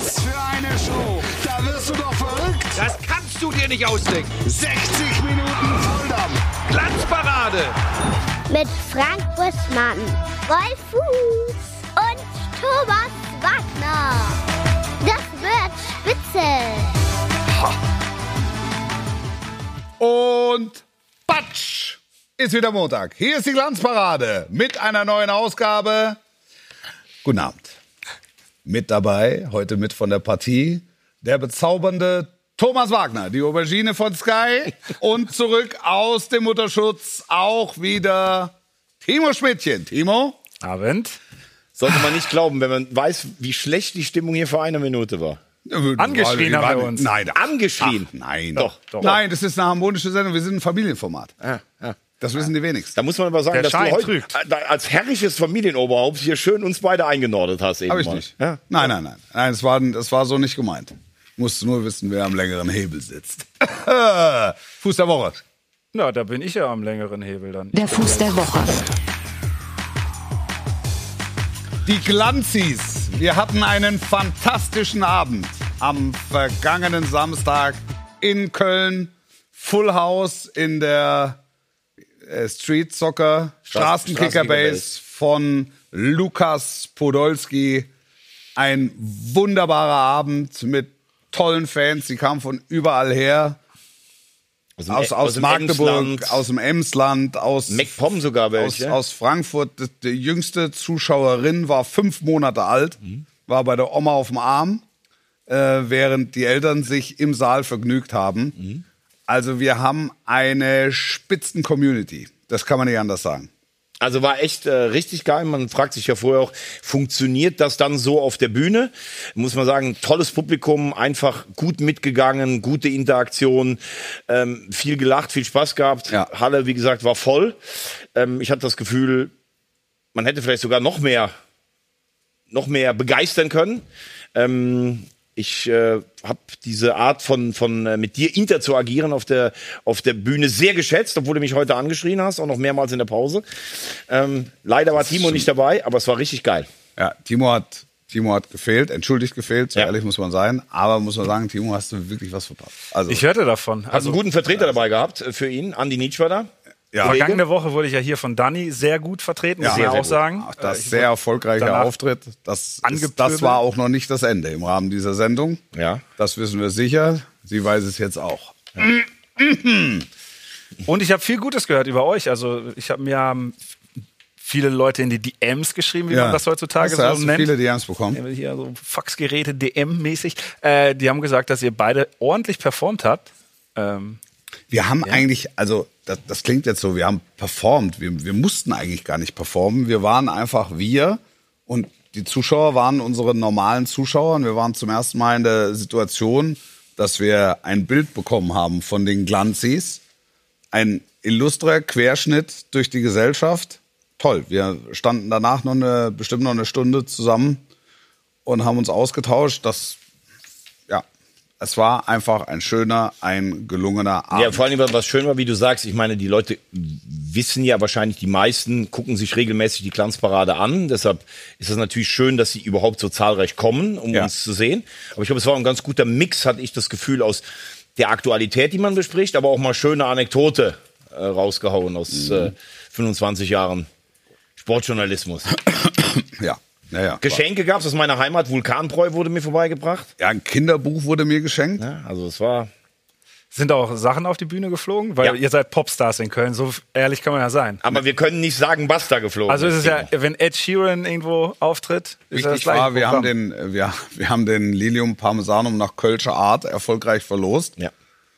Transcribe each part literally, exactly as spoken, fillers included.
Was für eine Show. Da wirst du doch verrückt. Das kannst du dir nicht ausdenken. sechzig Minuten Volldampf. Glanzparade. Mit Frank Buschmann, Wolf Fuß und Thomas Wagner. Das wird spitze. Und patsch, ist wieder Montag. Hier ist die Glanzparade mit einer neuen Ausgabe. Guten Abend. Mit dabei, heute mit von der Partie, der bezaubernde Thomas Wagner, die Aubergine von Sky. Und zurück aus dem Mutterschutz auch wieder Timo Schmidtchen. Timo? Abend. Sollte man nicht glauben, wenn man weiß, wie schlecht die Stimmung hier vor einer Minute war. Angeschrien haben wir uns. Nein, Angeschrien? Ach, nein. Doch, doch. Nein, das ist eine harmonische Sendung. Wir sind ein Familienformat. Ja, ja. Das wissen die wenigsten. Da muss man aber sagen, Der dass Schein du heute trügt. äh, als herrliches Familienoberhaupt hier schön uns beide eingenordet hast. Eben Hab ich mal. nicht. Ja. Nein, nein, nein. Nein, es war, das war so nicht gemeint. Musst nur wissen, wer am längeren Hebel sitzt. Fuß der Woche. Na, da bin ich ja am längeren Hebel dann. Der Fuß der Woche. Die Glanzis. Wir hatten einen fantastischen Abend am vergangenen Samstag in Köln. Full House in der äh, Street Soccer Straßenkicker Base von Lukas Podolski. Ein wunderbarer Abend mit tollen Fans. Sie kamen von überall her. Aus, dem, Aus, aus dem Magdeburg, Emsland, aus dem Emsland, aus MacPom sogar aus, welche. aus Frankfurt. Die jüngste Zuschauerin war fünf Monate alt, Mhm. war bei der Oma auf dem Arm, äh, während die Eltern sich im Saal vergnügt haben. Mhm. Also wir haben eine Spitzen-Community. Das kann man nicht anders sagen. Also war echt äh, richtig geil. Man fragt sich ja vorher auch, funktioniert das dann so auf der Bühne? Muss man sagen, tolles Publikum, einfach gut mitgegangen, gute Interaktion, ähm, viel gelacht, viel Spaß gehabt. Ja. Halle, wie gesagt, war voll. Ähm, ich hatte das Gefühl, man hätte vielleicht sogar noch mehr, noch mehr begeistern können. Ähm, Ich äh, habe diese Art von, von äh, mit dir interagieren auf der, auf der Bühne sehr geschätzt, obwohl du mich heute angeschrien hast, auch noch mehrmals in der Pause. Ähm, leider war Timo nicht dabei, aber es war richtig geil. Ja, Timo hat, Timo hat gefehlt, entschuldigt gefehlt, so Ja. ehrlich muss man sein. Aber muss man sagen, Timo, hast du wirklich was verpasst. Also, Ich hörte davon. Hast Also, einen guten Vertreter dabei gehabt äh, für ihn, Andi Nietzsch war da. ja, vergangene Woche wurde ich ja hier von Danny sehr gut vertreten, muss Ja, ich sehr, ja sehr auch gut. sagen. Ach, das Äh, ich sehr wurde erfolgreicher danach Auftritt. Das, ist, angepöbelt. das war auch noch nicht das Ende im Rahmen dieser Sendung. Ja. Das wissen wir sicher. Sie weiß es jetzt auch. Und ich habe viel Gutes gehört über euch. Also ich habe mir ähm, viele Leute in die D Ms geschrieben, wie man das heutzutage hast du, so hast du nennt. viele D Ms bekommen. Hier so Faxgeräte, D M-mäßig. Äh, die haben gesagt, dass ihr beide ordentlich performt habt. Ähm, Wir haben eigentlich, also das, das klingt jetzt so, wir haben performt. Wir, wir mussten eigentlich gar nicht performen. Wir waren einfach wir und die Zuschauer waren unsere normalen Zuschauer. Und wir waren zum ersten Mal in der Situation, dass wir ein Bild bekommen haben von den Glanzis. Ein illustrer Querschnitt durch die Gesellschaft. Toll, wir standen danach noch eine, bestimmt noch eine Stunde zusammen und haben uns ausgetauscht. Das, ja, es war einfach ein schöner, ein gelungener Abend. Ja, vor allem, was schön war, wie du sagst, ich meine, die Leute wissen ja wahrscheinlich, die meisten gucken sich regelmäßig die Glanzparade an. Deshalb ist es natürlich schön, dass sie überhaupt so zahlreich kommen, um Ja. uns zu sehen. Aber ich glaube, es war ein ganz guter Mix, hatte ich das Gefühl, aus der Aktualität, die man bespricht, aber auch mal schöne Anekdote äh, rausgehauen aus Mhm. äh, fünfundzwanzig Jahren Sportjournalismus. Ja, naja. Geschenke gab es aus meiner Heimat. Vulkanbräu wurde mir vorbeigebracht. Ja, ein Kinderbuch wurde mir geschenkt. Ja, also es war... sind auch Sachen auf die Bühne geflogen? Weil Ja. ihr seid Popstars in Köln, so ehrlich kann man ja sein. Aber wir können nicht sagen, was da geflogen Also ist es ja, Timo. wenn Ed Sheeran irgendwo auftritt, ist das Wichtig gleiche war, wir haben, Programm. den, wir, wir haben den Lilium Parmesanum nach Kölscher Art erfolgreich verlost. Ja.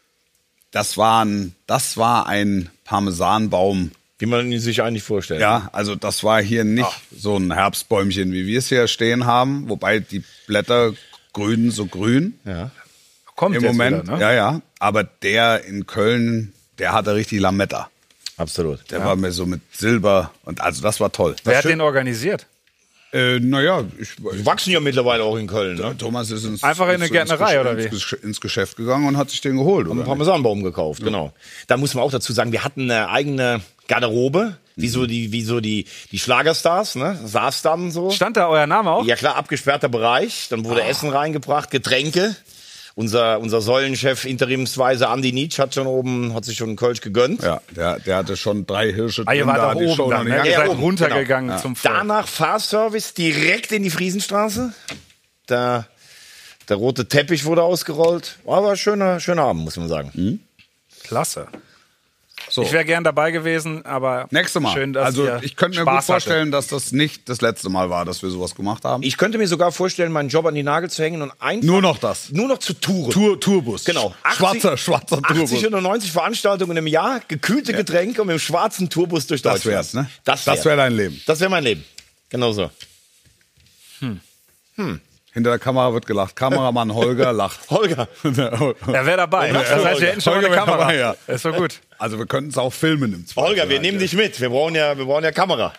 Das war ein, das war ein Parmesanbaum. Wie man ihn sich eigentlich vorstellt. Ja, also das war hier nicht so ein Herbstbäumchen, wie wir es hier stehen haben. Wobei die Blätter grün, so grün Ja. Kommt im jetzt Moment. wieder, ne? Ja, ja. Aber der in Köln, der hatte richtig Lametta. Absolut. Der war mir so mit Silber und also das war toll. Wer hat den organisiert? Äh, naja, ich, Die wachsen ja mittlerweile auch in Köln, ne? Thomas ist ins, Einfach in eine ins- Gärtnerei, ins, oder wie? Ins, ins Geschäft gegangen und hat sich den geholt. Einen Oder? Parmesanbaum gekauft, genau. Da muss man auch dazu sagen, wir hatten eine eigene Garderobe Wie so die, wie so die, die Schlagerstars, ne? Saß dann so. Stand da euer Name auch? Ja klar, abgesperrter Bereich. Dann wurde ah. Essen reingebracht, Getränke. Unser, unser Säulenchef interimsweise Andi Nietzsch hat schon oben, hat sich schon einen Kölsch gegönnt. Ja, der, der hatte schon drei Hirsche ah, ihr wart da, auch oben dann, ne? Ihr seid runtergegangen genau. zum Volk. Danach Fahrservice direkt in die Friesenstraße. Da, der rote Teppich wurde ausgerollt. War aber ein schöner, schöner Abend, muss man sagen. Mhm. Klasse. So. Ich wäre gern dabei gewesen, aber nächste Mal. Schön, dass also ihr ich könnte mir Spaß gut vorstellen, hatte. dass das nicht das letzte Mal war, dass wir sowas gemacht haben. Ich könnte mir sogar vorstellen, meinen Job an die Nagel zu hängen und einfach nur noch das. Nur noch zu touren. Tour, Tourbus. Genau. Schwarzer, schwarzer Tourbus. achtzig oder neunzig Veranstaltungen im Jahr, gekühlte ja. Getränke und mit dem schwarzen Tourbus durch Deutschland. Das wär's, ne? Das wäre wär dein Leben. Das wäre mein Leben. Genau so. Hm. Hm. Hinter der Kamera wird gelacht. Kameramann Holger lacht. Holger. Er wäre dabei. Das heißt, wir hätten schon mal eine Kamera. Dabei, ja. Das war gut. Also wir könnten es auch filmen im Zweifel. Holger, wir nehmen dich mit. Wir brauchen ja, wir brauchen ja Kamera.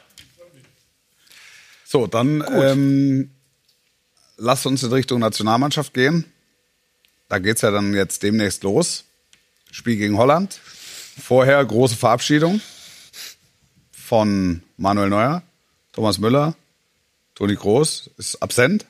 So, dann ähm, lasst uns in Richtung Nationalmannschaft gehen. Da geht's ja dann jetzt demnächst los. Spiel gegen Holland. Vorher große Verabschiedung von Manuel Neuer, Thomas Müller, Toni Kroos ist absent.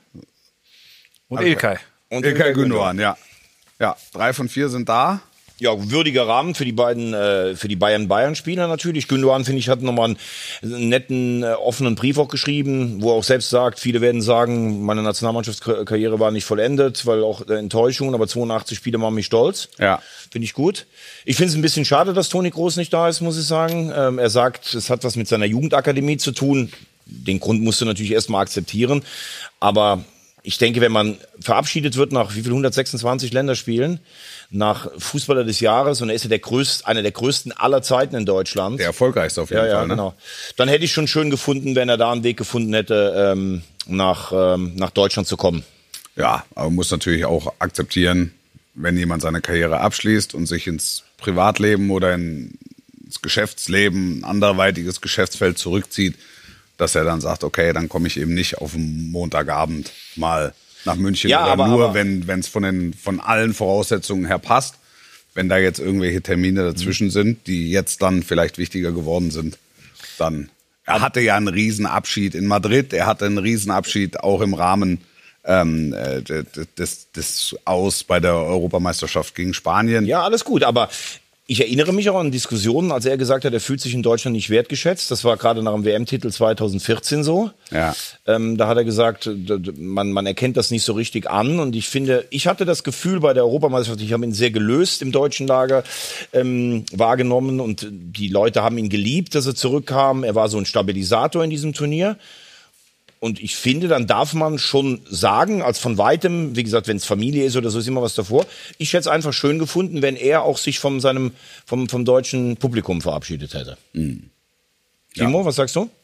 Und Ilkay. Und Ilkay Gündoğan, ja. Ja, drei von vier sind da. Ja, würdiger Rahmen für die beiden, äh, für die Bayern-Bayern-Spieler natürlich. Gündoğan, finde ich, hat nochmal einen netten, äh, offenen Brief auch geschrieben, wo er auch selbst sagt, viele werden sagen, meine Nationalmannschaftskarriere war nicht vollendet, weil auch äh, Enttäuschungen, aber zweiundachtzig Spiele machen mich stolz. Ja. Finde ich gut. Ich finde es ein bisschen schade, dass Toni Kroos nicht da ist, muss ich sagen. Ähm, er sagt, es hat was mit seiner Jugendakademie zu tun. Den Grund musst du natürlich erstmal akzeptieren. Aber ich denke, wenn man verabschiedet wird nach wie viel hundertsechsundzwanzig Länderspielen, nach Fußballer des Jahres, und er ist ja der größte, einer der größten aller Zeiten in Deutschland. Der erfolgreichste auf jeden ja, ja, Fall. Ne? Genau. Dann hätte ich schon schön gefunden, wenn er da einen Weg gefunden hätte, ähm, nach, ähm, nach Deutschland zu kommen. Ja, aber man muss natürlich auch akzeptieren, wenn jemand seine Karriere abschließt und sich ins Privatleben oder ins Geschäftsleben, ein anderweitiges Geschäftsfeld zurückzieht, dass er dann sagt, okay, dann komme ich eben nicht auf den Montagabend mal nach München, ja, oder aber, nur, aber, wenn es von den von allen Voraussetzungen her passt. Wenn da jetzt irgendwelche Termine dazwischen mhm. sind, die jetzt dann vielleicht wichtiger geworden sind, dann. Er hatte ja einen Riesenabschied in Madrid, er hatte einen Riesenabschied auch im Rahmen ähm, des, des Aus bei der Europameisterschaft gegen Spanien. Ja, alles gut, aber ich erinnere mich auch an Diskussionen, als er gesagt hat, er fühlt sich in Deutschland nicht wertgeschätzt. Das war gerade nach dem W M-Titel zweitausendvierzehn so. Ja. Ähm, da hat er gesagt, man, man erkennt das nicht so richtig an. Und ich finde, ich hatte das Gefühl bei der Europameisterschaft, ich habe ihn sehr gelöst im deutschen Lager ähm, wahrgenommen. Und die Leute haben ihn geliebt, dass er zurückkam. Er war so ein Stabilisator in diesem Turnier. Und ich finde, dann darf man schon sagen, als von weitem, wie gesagt, wenn es Familie ist oder so, ist immer was davor. Ich hätte es einfach schön gefunden, wenn er auch sich von seinem, vom, vom deutschen Publikum verabschiedet hätte. Mhm. Timo, ja. Was sagst du?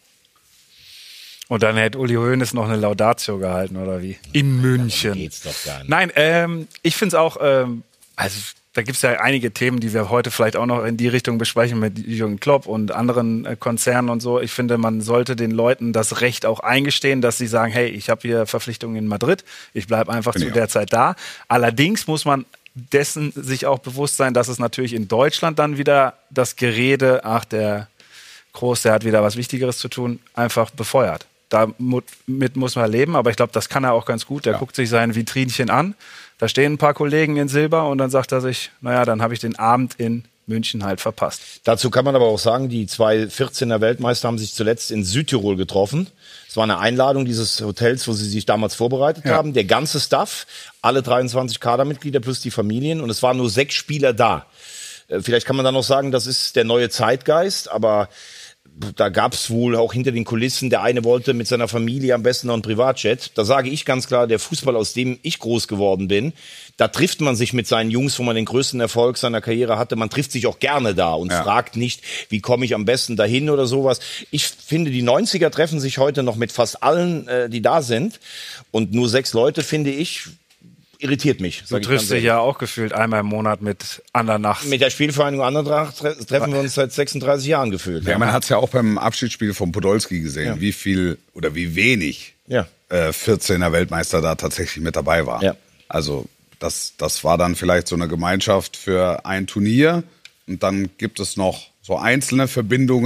Und dann hätte Uli Hoeneß noch eine Laudatio gehalten, oder wie? In München. Ja, geht's doch gar nicht. Nein, ähm, ich finde es auch, ähm, also da gibt es ja einige Themen, die wir heute vielleicht auch noch in die Richtung besprechen mit Jürgen Klopp und anderen äh, Konzernen und so. Ich finde, man sollte den Leuten das Recht auch eingestehen, dass sie sagen, hey, ich habe hier Verpflichtungen in Madrid, ich bleibe einfach Bin zu der Zeit da. Allerdings muss man dessen sich auch bewusst sein, dass es natürlich in Deutschland dann wieder das Gerede, ach, der Kroos, der hat wieder was Wichtigeres zu tun, einfach befeuert. Damit muss man leben, aber ich glaube, das kann er auch ganz gut. Der ja. guckt sich sein Vitrinchen an, da stehen ein paar Kollegen in Silber und dann sagt er sich, naja, dann habe ich den Abend in München halt verpasst. Dazu kann man aber auch sagen, die zwei vierzehner Weltmeister haben sich zuletzt in Südtirol getroffen. Es war eine Einladung dieses Hotels, wo sie sich damals vorbereitet ja. haben. Der ganze Staff, alle dreiundzwanzig Kadermitglieder plus die Familien, und es waren nur sechs Spieler da. Vielleicht kann man dann noch sagen, das ist der neue Zeitgeist, aber da gab es wohl auch hinter den Kulissen, der eine wollte mit seiner Familie am besten noch einen Privatjet. Da sage ich ganz klar, der Fußball, aus dem ich groß geworden bin, da trifft man sich mit seinen Jungs, wo man den größten Erfolg seiner Karriere hatte. Man trifft sich auch gerne da und ja. fragt nicht, wie komme ich am besten dahin oder sowas. Ich finde, die neunziger treffen sich heute noch mit fast allen, äh, die da sind. Und nur sechs Leute, finde ich, irritiert mich. Du triffst dich ja auch gefühlt einmal im Monat mit Andernach. Mit der Spielvereinigung Andernach tre- treffen wir uns seit sechsunddreißig Jahren gefühlt. Ja, man hat es ja auch beim Abschiedsspiel von Podolski gesehen, ja. wie viel oder wie wenig ja. äh, vierzehner Weltmeister da tatsächlich mit dabei war. Ja. Also das, das war dann vielleicht so eine Gemeinschaft für ein Turnier, und dann gibt es noch so einzelne Verbindungen,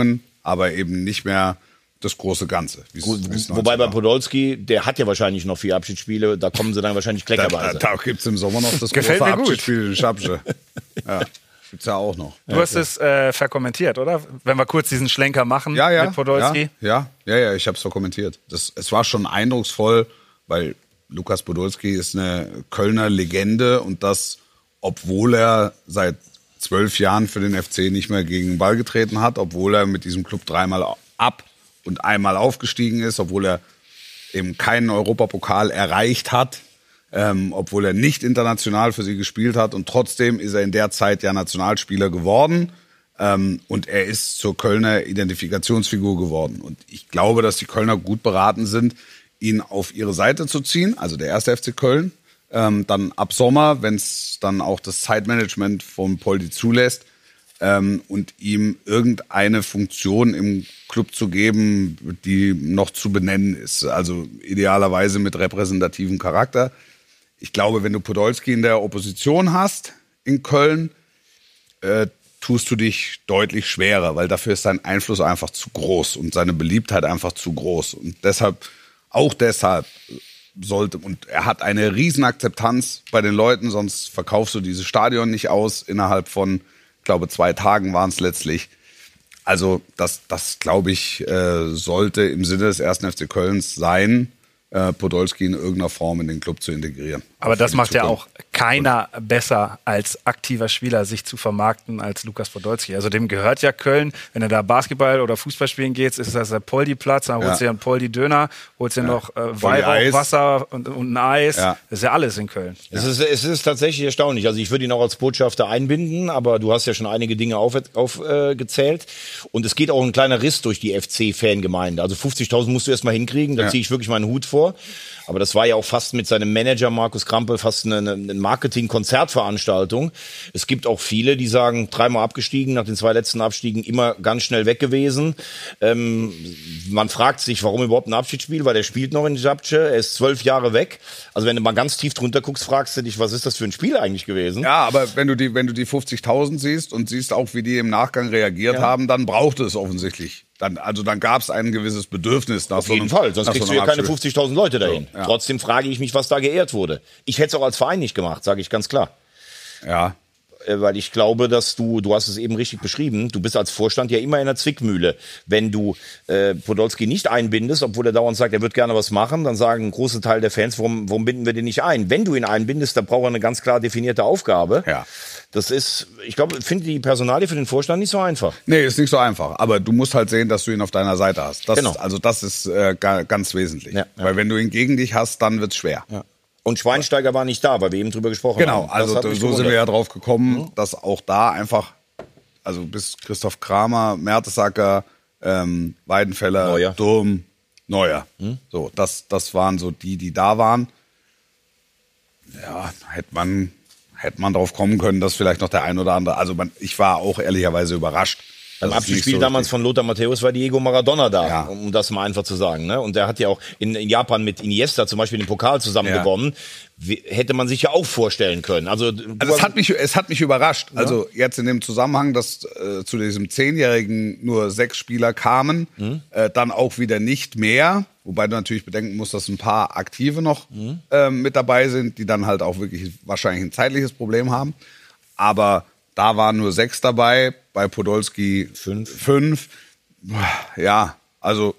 aber eben nicht mehr das große Ganze. wie's- Gut, wie's wobei bei neunzig war. Podolski, der hat ja wahrscheinlich noch vier Abschiedsspiele, da kommen sie dann wahrscheinlich Da, da, kleckerweise. da gibt's im Sommer noch das Gefällt große mir gut. Abschiedsspiel in Schabsche. Ja, gibt's ja auch noch. Du hast es äh, verkommentiert, oder? Wenn wir kurz diesen Schlenker machen Ja, ja. mit Podolski. Ja, ja, ja, ja ich habe es verkommentiert. Das, es war schon eindrucksvoll, weil Lukas Podolski ist eine Kölner Legende und das, obwohl er seit zwölf Jahren für den F C nicht mehr gegen den Ball getreten hat, obwohl er mit diesem Club dreimal ab und einmal aufgestiegen ist, obwohl er eben keinen Europapokal erreicht hat, ähm, obwohl er nicht international für sie gespielt hat und trotzdem ist er in der Zeit ja Nationalspieler geworden ähm, und er ist zur Kölner Identifikationsfigur geworden. Und ich glaube, dass die Kölner gut beraten sind, ihn auf ihre Seite zu ziehen, also der erste F C Köln, ähm, dann ab Sommer, wenn es dann auch das Zeitmanagement von Poldi zulässt, ähm, und ihm irgendeine Funktion im Club zu geben, die noch zu benennen ist. Also idealerweise mit repräsentativem Charakter. Ich glaube, wenn du Podolski in der Opposition hast in Köln, äh, tust du dich deutlich schwerer, weil dafür ist sein Einfluss einfach zu groß und seine Beliebtheit einfach zu groß. Und deshalb, auch deshalb sollte, und er hat eine riesen Akzeptanz bei den Leuten, sonst verkaufst du dieses Stadion nicht aus innerhalb von, ich glaube, zwei Tagen waren es letztlich. Also das, das glaube ich, äh, sollte im Sinne des ersten F C Kölns sein, äh, Podolski in irgendeiner Form in den Club zu integrieren. Aber Auch das für die macht ja Zukunft. auch keiner besser als aktiver Spieler, sich zu vermarkten als Lukas Podolski. Also dem gehört ja Köln. Wenn du da Basketball oder Fußball spielen gehst, ist das der Poldi-Platz, dann holst du Ja. dir einen Poldi-Döner, holst dir noch äh, Poldi Weihrauch, Eis. Wasser und, und ein Eis. Ja. Das ist ja alles in Köln. Es, ist, es ist tatsächlich erstaunlich. Also ich würde ihn auch als Botschafter einbinden, aber du hast ja schon einige Dinge aufgezählt. Auf, äh, gezählt. Und es geht auch ein kleiner Riss durch die F C-Fangemeinde. Also fünfzigtausend musst du erst mal hinkriegen, da Ja. ziehe ich wirklich meinen Hut vor. Aber das war ja auch fast mit seinem Manager Markus Krampe fast eine, eine Marketing-Konzertveranstaltung. Es gibt auch viele, die sagen, dreimal abgestiegen, nach den zwei letzten Abstiegen immer ganz schnell weg gewesen. Ähm, man fragt sich, warum überhaupt ein Abschiedsspiel, weil der spielt noch in Żabce, er ist zwölf Jahre weg. Also wenn du mal ganz tief drunter guckst, fragst du dich, was ist das für ein Spiel eigentlich gewesen? Ja, aber wenn du die, wenn du die fünfzigtausend siehst und siehst auch, wie die im Nachgang reagiert Ja. haben, dann braucht es offensichtlich. Dann, also dann gab es ein gewisses Bedürfnis nach Auf so jeden einem, Fall, sonst nach kriegst so du einem ja keine Abspiel. fünfzigtausend Leute dahin. So, ja. Trotzdem frage ich mich, was da geehrt wurde. Ich hätte es auch als Verein nicht gemacht, sage ich ganz klar. Ja, Äh, Weil ich glaube, dass du, du hast es eben richtig beschrieben, du bist als Vorstand ja immer in der Zwickmühle. Wenn du äh, Podolski nicht einbindest, obwohl er dauernd sagt, er wird gerne was machen, dann sagen ein großer Teil der Fans, warum, warum binden wir den nicht ein? Wenn du ihn einbindest, dann braucht er eine ganz klar definierte Aufgabe. ja. Das ist, ich glaube, finde die Personalie für den Vorstand nicht so einfach. Nee, ist nicht so einfach. Aber du musst halt sehen, dass du ihn auf deiner Seite hast. Das, Genau. Also das ist äh, ga- ganz wesentlich. Ja, ja. Weil wenn du ihn gegen dich hast, dann wird's schwer. Ja. Und Schweinsteiger war nicht da, weil wir eben drüber gesprochen Genau, haben. also Das hat so mich sind wir gewundert. ja drauf gekommen, dass auch da einfach, also bis Christoph Kramer, Mertesacker, ähm, Weidenfeller, Neuer. Durm, Neuer. So, das, das waren so die, die da waren. Ja, hätte man, hätte man drauf kommen können, dass vielleicht noch der ein oder andere, also man, ich war auch ehrlicherweise überrascht. Beim dass es nicht Abschiedsspiel so damals richtig- von Lothar Matthäus war Diego Maradona da, Ja. um das mal einfach zu sagen. Ne? Und der hat ja auch in, in Japan mit Iniesta zum Beispiel den Pokal zusammen Ja. gewonnen. Wie, hätte man sich ja auch vorstellen können. Also, du Also es hast- hat mich, es hat mich überrascht. Also jetzt in dem Zusammenhang, dass äh, zu diesem Zehnjährigen nur sechs Spieler kamen, äh, dann auch wieder nicht mehr. Wobei du natürlich bedenken musst, dass ein paar Aktive noch ähm, mit dabei sind, die dann halt auch wirklich wahrscheinlich ein zeitliches Problem haben. Aber da waren nur sechs dabei, bei Podolski fünf. fünf. Ja, also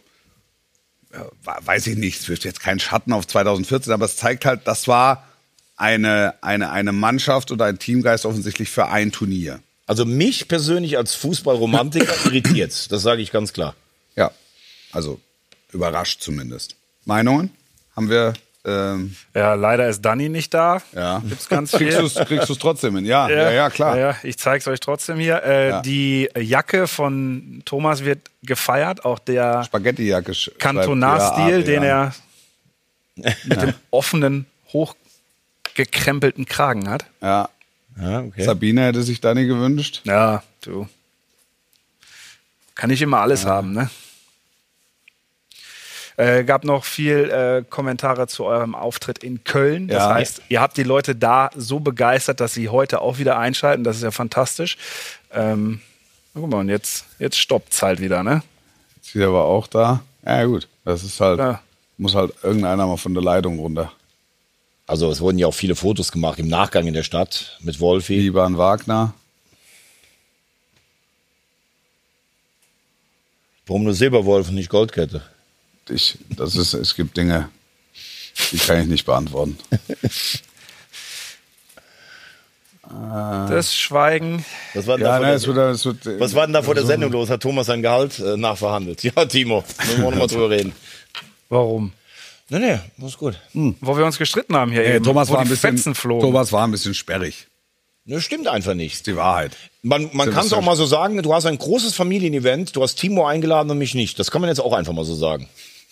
ja, weiß ich nicht, es wirft jetzt keinen Schatten auf zwanzig vierzehn, aber es zeigt halt, das war eine, eine, eine Mannschaft oder ein Teamgeist offensichtlich für ein Turnier. also mich persönlich als Fußballromantiker irritiert's. Das sage ich ganz klar. Ja, also überrascht zumindest. Meinungen? Haben wir, ähm, Ja, leider ist Danny nicht da. ja. Gibt's ganz Kriegst viel. du's, kriegst du's trotzdem hin? Ja, ja, ja, klar. Ja, ja, ich zeig's euch trotzdem hier. Äh, Ja. Die Jacke von Thomas wird gefeiert, auch der Spaghetti-Jacke. sch- Kantonarstil, schreibt den ja, er mit dem offenen, hochgekrempelten Kragen hat. Ja. Ja, okay. Sabine hätte sich Dani gewünscht. Ja, du. Kann nicht immer alles haben, ne? Äh, gab noch viel äh, Kommentare zu eurem Auftritt in Köln. Das Ja. heißt, ihr habt die Leute da so begeistert, dass sie heute auch wieder einschalten. Das ist ja fantastisch. Ähm, guck mal, und jetzt, jetzt stoppt's halt wieder, ne? Jetzt hier aber auch da. Ja gut, das ist halt, Ja. muss halt irgendeiner mal von der Leitung runter. Also es wurden ja auch viele Fotos gemacht im Nachgang in der Stadt mit Wolfi. Ivan Wagner. Warum nur Silberwolf und nicht Goldkette? Ich, das ist, es gibt Dinge, die kann ich nicht beantworten. Das Schweigen. Was war denn, Ja, da, vor ne, der, es wird, es wird, was war denn da vor der Sendung los? Hat Thomas sein Gehalt äh, nachverhandelt? Ja, Timo, müssen wir noch mal drüber reden. Warum? Nee, nee, alles gut. Wo wir uns gestritten haben hier Nee, eben. Thomas wo war ein die bisschen, Fetzen flogen. Thomas war ein bisschen sperrig. Das stimmt einfach nicht. Das ist die Wahrheit. Man, man kann es auch mal so sagen, du hast ein großes Familienevent, du hast Timo eingeladen und mich nicht. Das kann man jetzt auch einfach mal so sagen.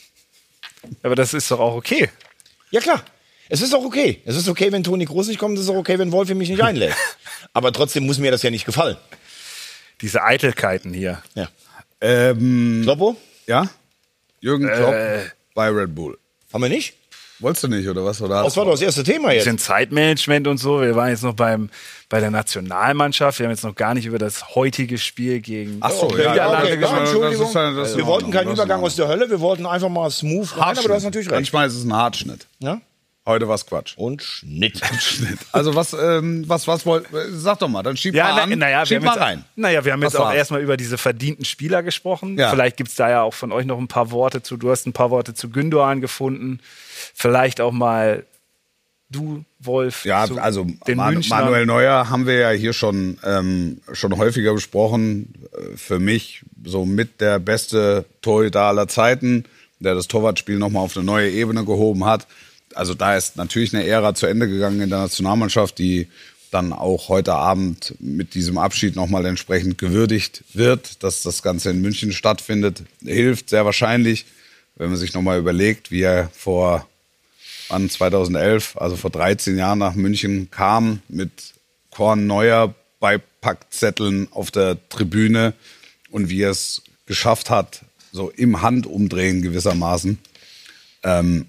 Aber das ist doch auch okay. Ja, klar. Es ist auch okay. Es ist okay, wenn Toni Kroos nicht kommt, es ist auch okay, wenn Wolfi mich nicht einlädt. Aber trotzdem muss mir das ja nicht gefallen. Diese Eitelkeiten hier. Ja. Ähm, Kloppo? ja? Jürgen Klopp Äh. bei Red Bull. Haben wir nicht? Wolltest du nicht, oder was? Oder Das war doch das erste Thema jetzt. Bisschen Zeitmanagement und so. Wir waren jetzt noch beim, bei der Nationalmannschaft. Wir haben jetzt noch gar nicht über das heutige Spiel gegen Ach so, Okay, ja, ja, Niederlande okay, gesprochen. ja, Entschuldigung. Das ist ja- das ist wir in wollten Ordnung, keinen das ist in Übergang Ordnung. aus der Hölle, wir wollten einfach mal smooth rein, aber du hast natürlich recht. Manchmal ist es ein Hartschnitt. Ja? Heute war's Quatsch. Und Schnitt. Also was, ähm, was, was wollt, sag doch mal, dann schieb Ja, mal na, an, naja, wir schieb haben mal jetzt, rein. Naja, wir haben Was jetzt auch war's? erstmal über diese verdienten Spieler gesprochen. Ja. Vielleicht gibt es da ja auch von euch noch ein paar Worte zu. Du hast ein paar Worte zu Gündoğan gefunden. Vielleicht auch mal du, Wolf, Ja, zu also den Man Münchnern. Manuel Neuer haben wir ja hier schon, ähm, schon häufiger besprochen. Äh, Für mich so mit der beste Torhüter aller Zeiten, der das Torwartspiel nochmal auf eine neue Ebene gehoben hat. Also da ist natürlich eine Ära zu Ende gegangen in der Nationalmannschaft, die dann auch heute Abend mit diesem Abschied nochmal entsprechend gewürdigt wird, dass das Ganze in München stattfindet. Hilft sehr wahrscheinlich, wenn man sich nochmal überlegt, wie er vor an zweitausendelf, also vor dreizehn Jahren nach München kam, mit Korn Neuer Beipackzetteln auf der Tribüne und wie er es geschafft hat, so im Handumdrehen gewissermaßen, ähm,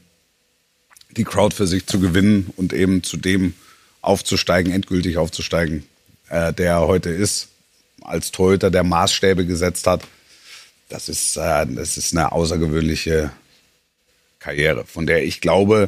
die Crowd für sich zu gewinnen und eben zu dem aufzusteigen, endgültig aufzusteigen, äh, der er heute ist, als Torhüter, der Maßstäbe gesetzt hat. Das ist, äh, das ist eine außergewöhnliche Karriere, von der ich glaube,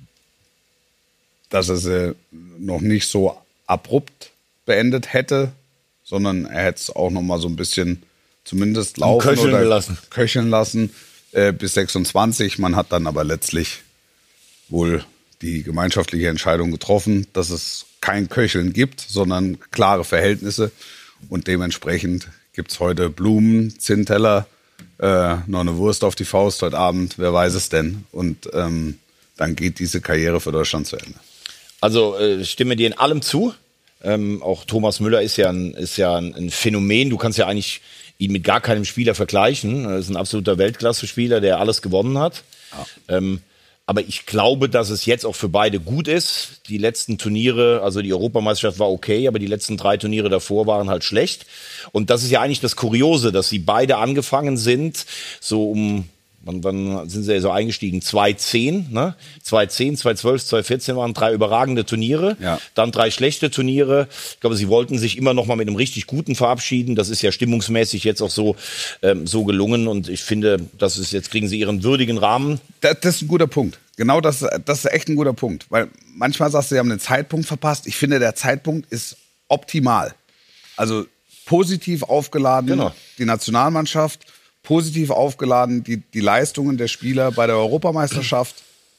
dass er sie noch nicht so abrupt beendet hätte, sondern er hätte es auch noch mal so ein bisschen zumindest laufen köcheln oder gelassen. köcheln lassen äh, bis sechsundzwanzig. Man hat dann aber letztlich wohl die gemeinschaftliche Entscheidung getroffen, dass es kein Köcheln gibt, sondern klare Verhältnisse. Und dementsprechend gibt es heute Blumen, Zinnteller, äh, noch eine Wurst auf die Faust heute Abend, wer weiß es denn. Und ähm, dann geht diese Karriere für Deutschland zu Ende. Also äh, ich stimme dir in allem zu. Ähm, auch Thomas Müller ist ja, ein, ist ja ein, ein Phänomen. Du kannst ja eigentlich ihn mit gar keinem Spieler vergleichen. Er ist ein absoluter Weltklasse-Spieler, der alles gewonnen hat. Ja. Ähm, aber ich glaube, dass es jetzt auch für beide gut ist. Die letzten Turniere, also die Europameisterschaft war okay, aber die letzten drei Turniere davor waren halt schlecht. Und das ist ja eigentlich das Kuriose, dass sie beide angefangen sind, so um... Wann, wann sind sie ja so eingestiegen? zweitausendzehn, ne? zweitausendzehn, zweitausendzwölf, zweitausendvierzehn waren drei überragende Turniere. Ja. Dann drei schlechte Turniere. Ich glaube, sie wollten sich immer noch mal mit einem richtig guten verabschieden. Das ist ja stimmungsmäßig jetzt auch so, ähm, so gelungen. Und ich finde, das ist, jetzt kriegen sie ihren würdigen Rahmen. Das, das ist ein guter Punkt. Genau das, das ist echt ein guter Punkt. Weil manchmal sagst du, sie haben den Zeitpunkt verpasst. Ich finde, der Zeitpunkt ist optimal. Also positiv aufgeladen, Genau. die Nationalmannschaft, positiv aufgeladen, die, die Leistungen der Spieler bei der Europameisterschaft.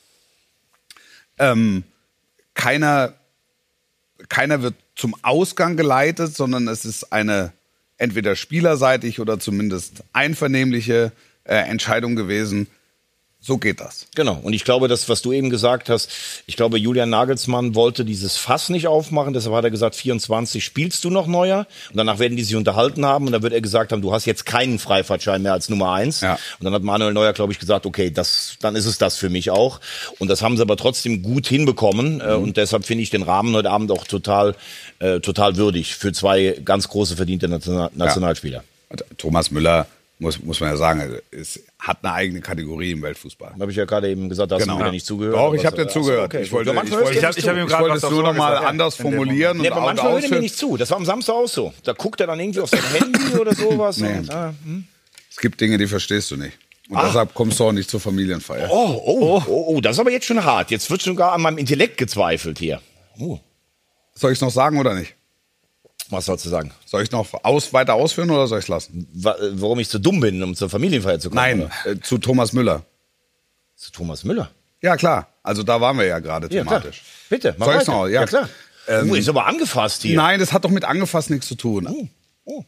Ähm, keiner, keiner wird zum Ausgang geleitet, sondern es ist eine entweder spielerseitig oder zumindest einvernehmliche äh, Entscheidung gewesen. So geht das. Genau. Und ich glaube, das, was du eben gesagt hast, ich glaube, Julian Nagelsmann wollte dieses Fass nicht aufmachen. Deshalb hat er gesagt, vierundzwanzig spielst du noch Neuer. Und danach werden die sich unterhalten haben. Und dann wird er gesagt haben, du hast jetzt keinen Freifahrtschein mehr als Nummer eins. Ja. Und dann hat Manuel Neuer, glaube ich, gesagt, okay, das, dann ist es das für mich auch. Und das haben sie aber trotzdem gut hinbekommen. Mhm. Und deshalb finde ich den Rahmen heute Abend auch total, äh, total würdig für zwei ganz große verdiente National- Nationalspieler. Ja. Thomas Müller, muss, muss man ja sagen, es hat eine eigene Kategorie im Weltfußball. Habe ich ja gerade eben gesagt, da hast Genau. du mir nicht zugehört. Doch, ich Aber habe dir was- zugehört. Achso, okay. Ich wollte, Ja, ich manchmal wollte, hörst du Ich hab- nicht ich hab zu. ihm ich gerade wollte was es aufs nur Ohr noch mal gesagt, ja. anders In dem formulieren Nee, und, aber und manchmal hört er mir ausführen. nicht zu. Das war am Samstag auch so. Da guckt er dann irgendwie auf sein Handy oder sowas. Nee. Und, ah, hm. Es gibt Dinge, die verstehst du nicht. Und Ah. deshalb kommst du auch nicht zur Familienfeier. Oh, oh, oh, oh, das ist aber jetzt schon hart. Jetzt wird sogar an meinem Intellekt gezweifelt hier. Oh, Soll ich es noch sagen oder nicht? was sollst du sagen? Soll ich noch aus, weiter ausführen oder soll ich es lassen? Wa- Warum ich zu dumm bin, um zur Familienfeier zu kommen? Nein, oder? äh, zu Thomas Müller. Zu Thomas Müller. Ja, klar. Also da waren wir ja gerade Ja, klar. thematisch. Bitte, mach Soll ich's weiter. noch? Ja. klar. Ähm, oh, ist aber angefasst hier. Nein, das hat doch mit angefasst nichts zu tun. Oh, oh.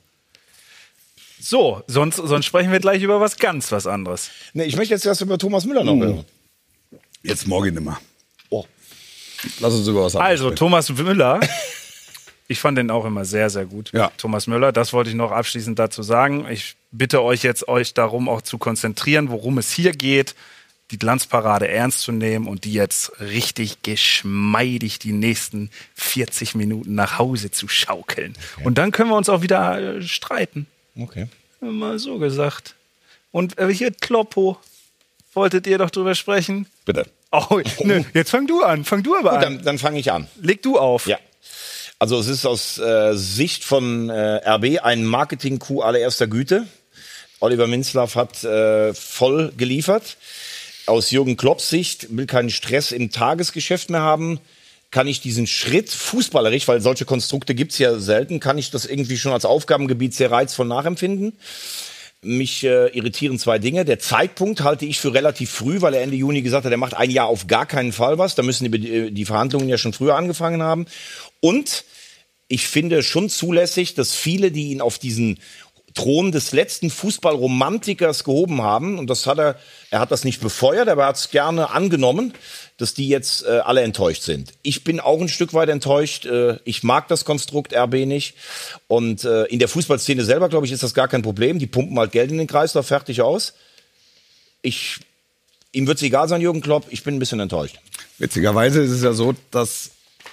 So, sonst, sonst sprechen wir gleich über was ganz was anderes. Nee, ich möchte jetzt erst über Thomas Müller noch hören. Jetzt morgen nimmer. Oh. Lass uns über was anderes Also, sprechen. Thomas Müller, ich fand den auch immer sehr, sehr gut. Ja. Thomas Müller, das wollte ich noch abschließend dazu sagen. Ich bitte euch jetzt, euch darum auch zu konzentrieren, worum es hier geht, die Glanzparade ernst zu nehmen und die jetzt richtig geschmeidig die nächsten vierzig Minuten nach Hause zu schaukeln. Und dann können wir uns auch wieder äh, streiten. Okay. Mal so gesagt. Und äh, hier, Kloppo, wolltet ihr doch drüber sprechen? Bitte. Oh, nö, jetzt fang du an, fang du aber Gut, an. dann, dann fange ich an. Leg du auf. Ja. Also es ist aus äh, Sicht von äh, R B ein Marketing-Coup allererster Güte. Oliver Minzlaff hat äh, voll geliefert. Aus Jürgen Klopps Sicht, will keinen Stress im Tagesgeschäft mehr haben, kann ich diesen Schritt fußballerisch, weil solche Konstrukte gibt's ja selten, kann ich das irgendwie schon als Aufgabengebiet sehr reizvoll nachempfinden. Mich äh, irritieren zwei Dinge. Der Zeitpunkt halte ich für relativ früh, weil er Ende Juni gesagt hat, er macht ein Jahr auf gar keinen Fall was. Da müssen die, die Verhandlungen ja schon früher angefangen haben. Und ich finde schon zulässig, dass viele, die ihn auf diesen Thron des letzten Fußballromantikers gehoben haben, und das hat er, er hat das nicht befeuert, aber er hat es gerne angenommen, dass die jetzt äh, alle enttäuscht sind. Ich bin auch ein Stück weit enttäuscht. Äh, ich mag das Konstrukt R B nicht. Und äh, in der Fußballszene selber, glaube ich, ist das gar kein Problem. Die pumpen halt Geld in den Kreislauf, fertig aus. Ich, ihm wird es egal sein, Jürgen Klopp. Ich bin ein bisschen enttäuscht. Witzigerweise ist es ja so, dass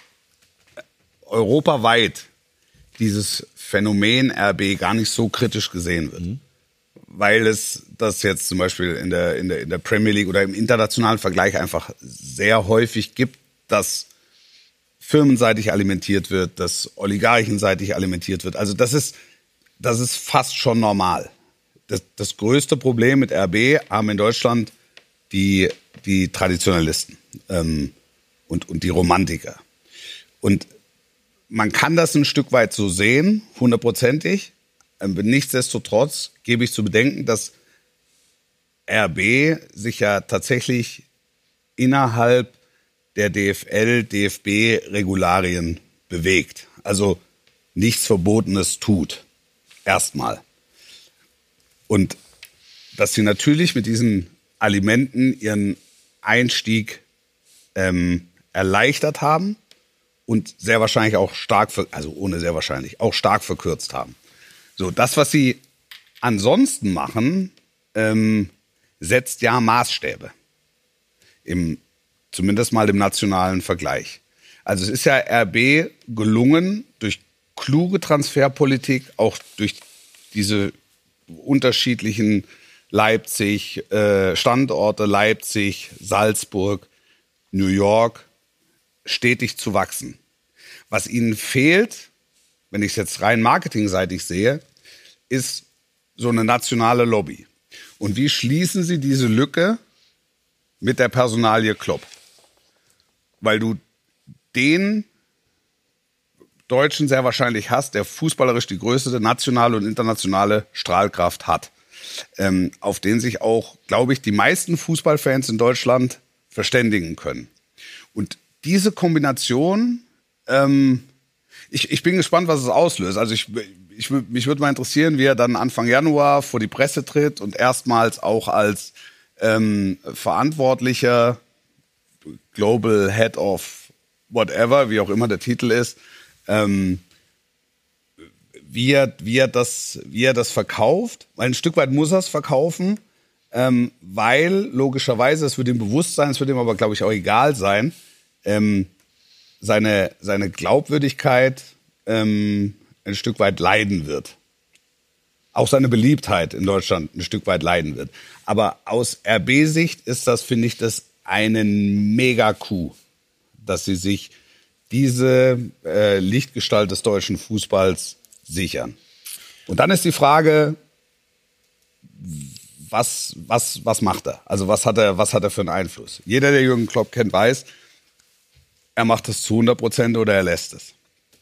europaweit dieses Phänomen R B gar nicht so kritisch gesehen wird. Mhm. Weil es das jetzt zum Beispiel in der, in, der, in der Premier League oder im internationalen Vergleich einfach sehr häufig gibt, dass firmenseitig alimentiert wird, dass oligarchenseitig alimentiert wird. Also das ist, das ist fast schon normal. Das, das größte Problem mit R B haben in Deutschland die, die Traditionalisten ähm, und, und die Romantiker. Und man kann das ein Stück weit so sehen, hundertprozentig. Nichtsdestotrotz gebe ich zu bedenken, dass R B sich ja tatsächlich innerhalb der D F L, D F B-Regularien bewegt. Also nichts Verbotenes tut. Erstmal. Und dass sie natürlich mit diesen Alimenten ihren Einstieg ähm, erleichtert haben und sehr wahrscheinlich auch stark, also ohne sehr wahrscheinlich, auch stark verkürzt haben. So, das, was sie ansonsten machen, ähm, setzt ja Maßstäbe. Im, zumindest mal im nationalen Vergleich. Also es ist ja R B gelungen, durch kluge Transferpolitik, auch durch diese unterschiedlichen Leipzig, äh, Standorte, Leipzig, Salzburg, New York, stetig zu wachsen. Was ihnen fehlt, wenn ich es jetzt rein marketingseitig sehe, ist so eine nationale Lobby. Und wie schließen sie diese Lücke mit der Personalie Klopp? Weil du den Deutschen sehr wahrscheinlich hast, der fußballerisch die größte nationale und internationale Strahlkraft hat. Ähm, auf den sich auch, glaube ich, die meisten Fußballfans in Deutschland verständigen können. Und diese Kombination, ähm, ich, ich bin gespannt, was es auslöst. Also ich, ich, mich würde mal interessieren, wie er dann Anfang Januar vor die Presse tritt und erstmals auch als ähm, verantwortlicher Global Head of whatever, wie auch immer der Titel ist, ähm, wie er, wie er das, wie er das verkauft. Weil ein Stück weit muss er es verkaufen, ähm, weil logischerweise, es wird ihm bewusst sein, es wird ihm aber, glaube ich, auch egal sein, ähm, seine, seine Glaubwürdigkeit ähm, ein Stück weit leiden wird. Auch seine Beliebtheit in Deutschland ein Stück weit leiden wird. Aber aus R B-Sicht ist das, finde ich, das einen Mega-Coup, dass sie sich diese äh, Lichtgestalt des deutschen Fußballs sichern. Und dann ist die Frage, was, was, was macht er? Also was hat er, was hat er für einen Einfluss? Jeder, der Jürgen Klopp kennt, weiß, er macht es zu hundert Prozent oder er lässt es.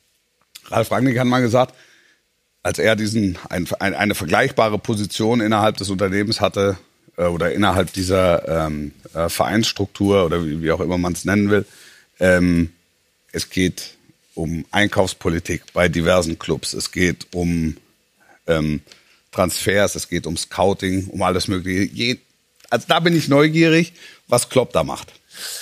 Ralf Rangnick hat mal gesagt, als er diesen ein, ein, eine vergleichbare Position innerhalb des Unternehmens hatte äh, oder innerhalb dieser ähm, äh, Vereinsstruktur oder wie, wie auch immer man es nennen will, ähm, es geht um Einkaufspolitik bei diversen Clubs, es geht um ähm, Transfers, es geht um Scouting, um alles Mögliche. Je, also da bin ich neugierig, was Klopp da macht.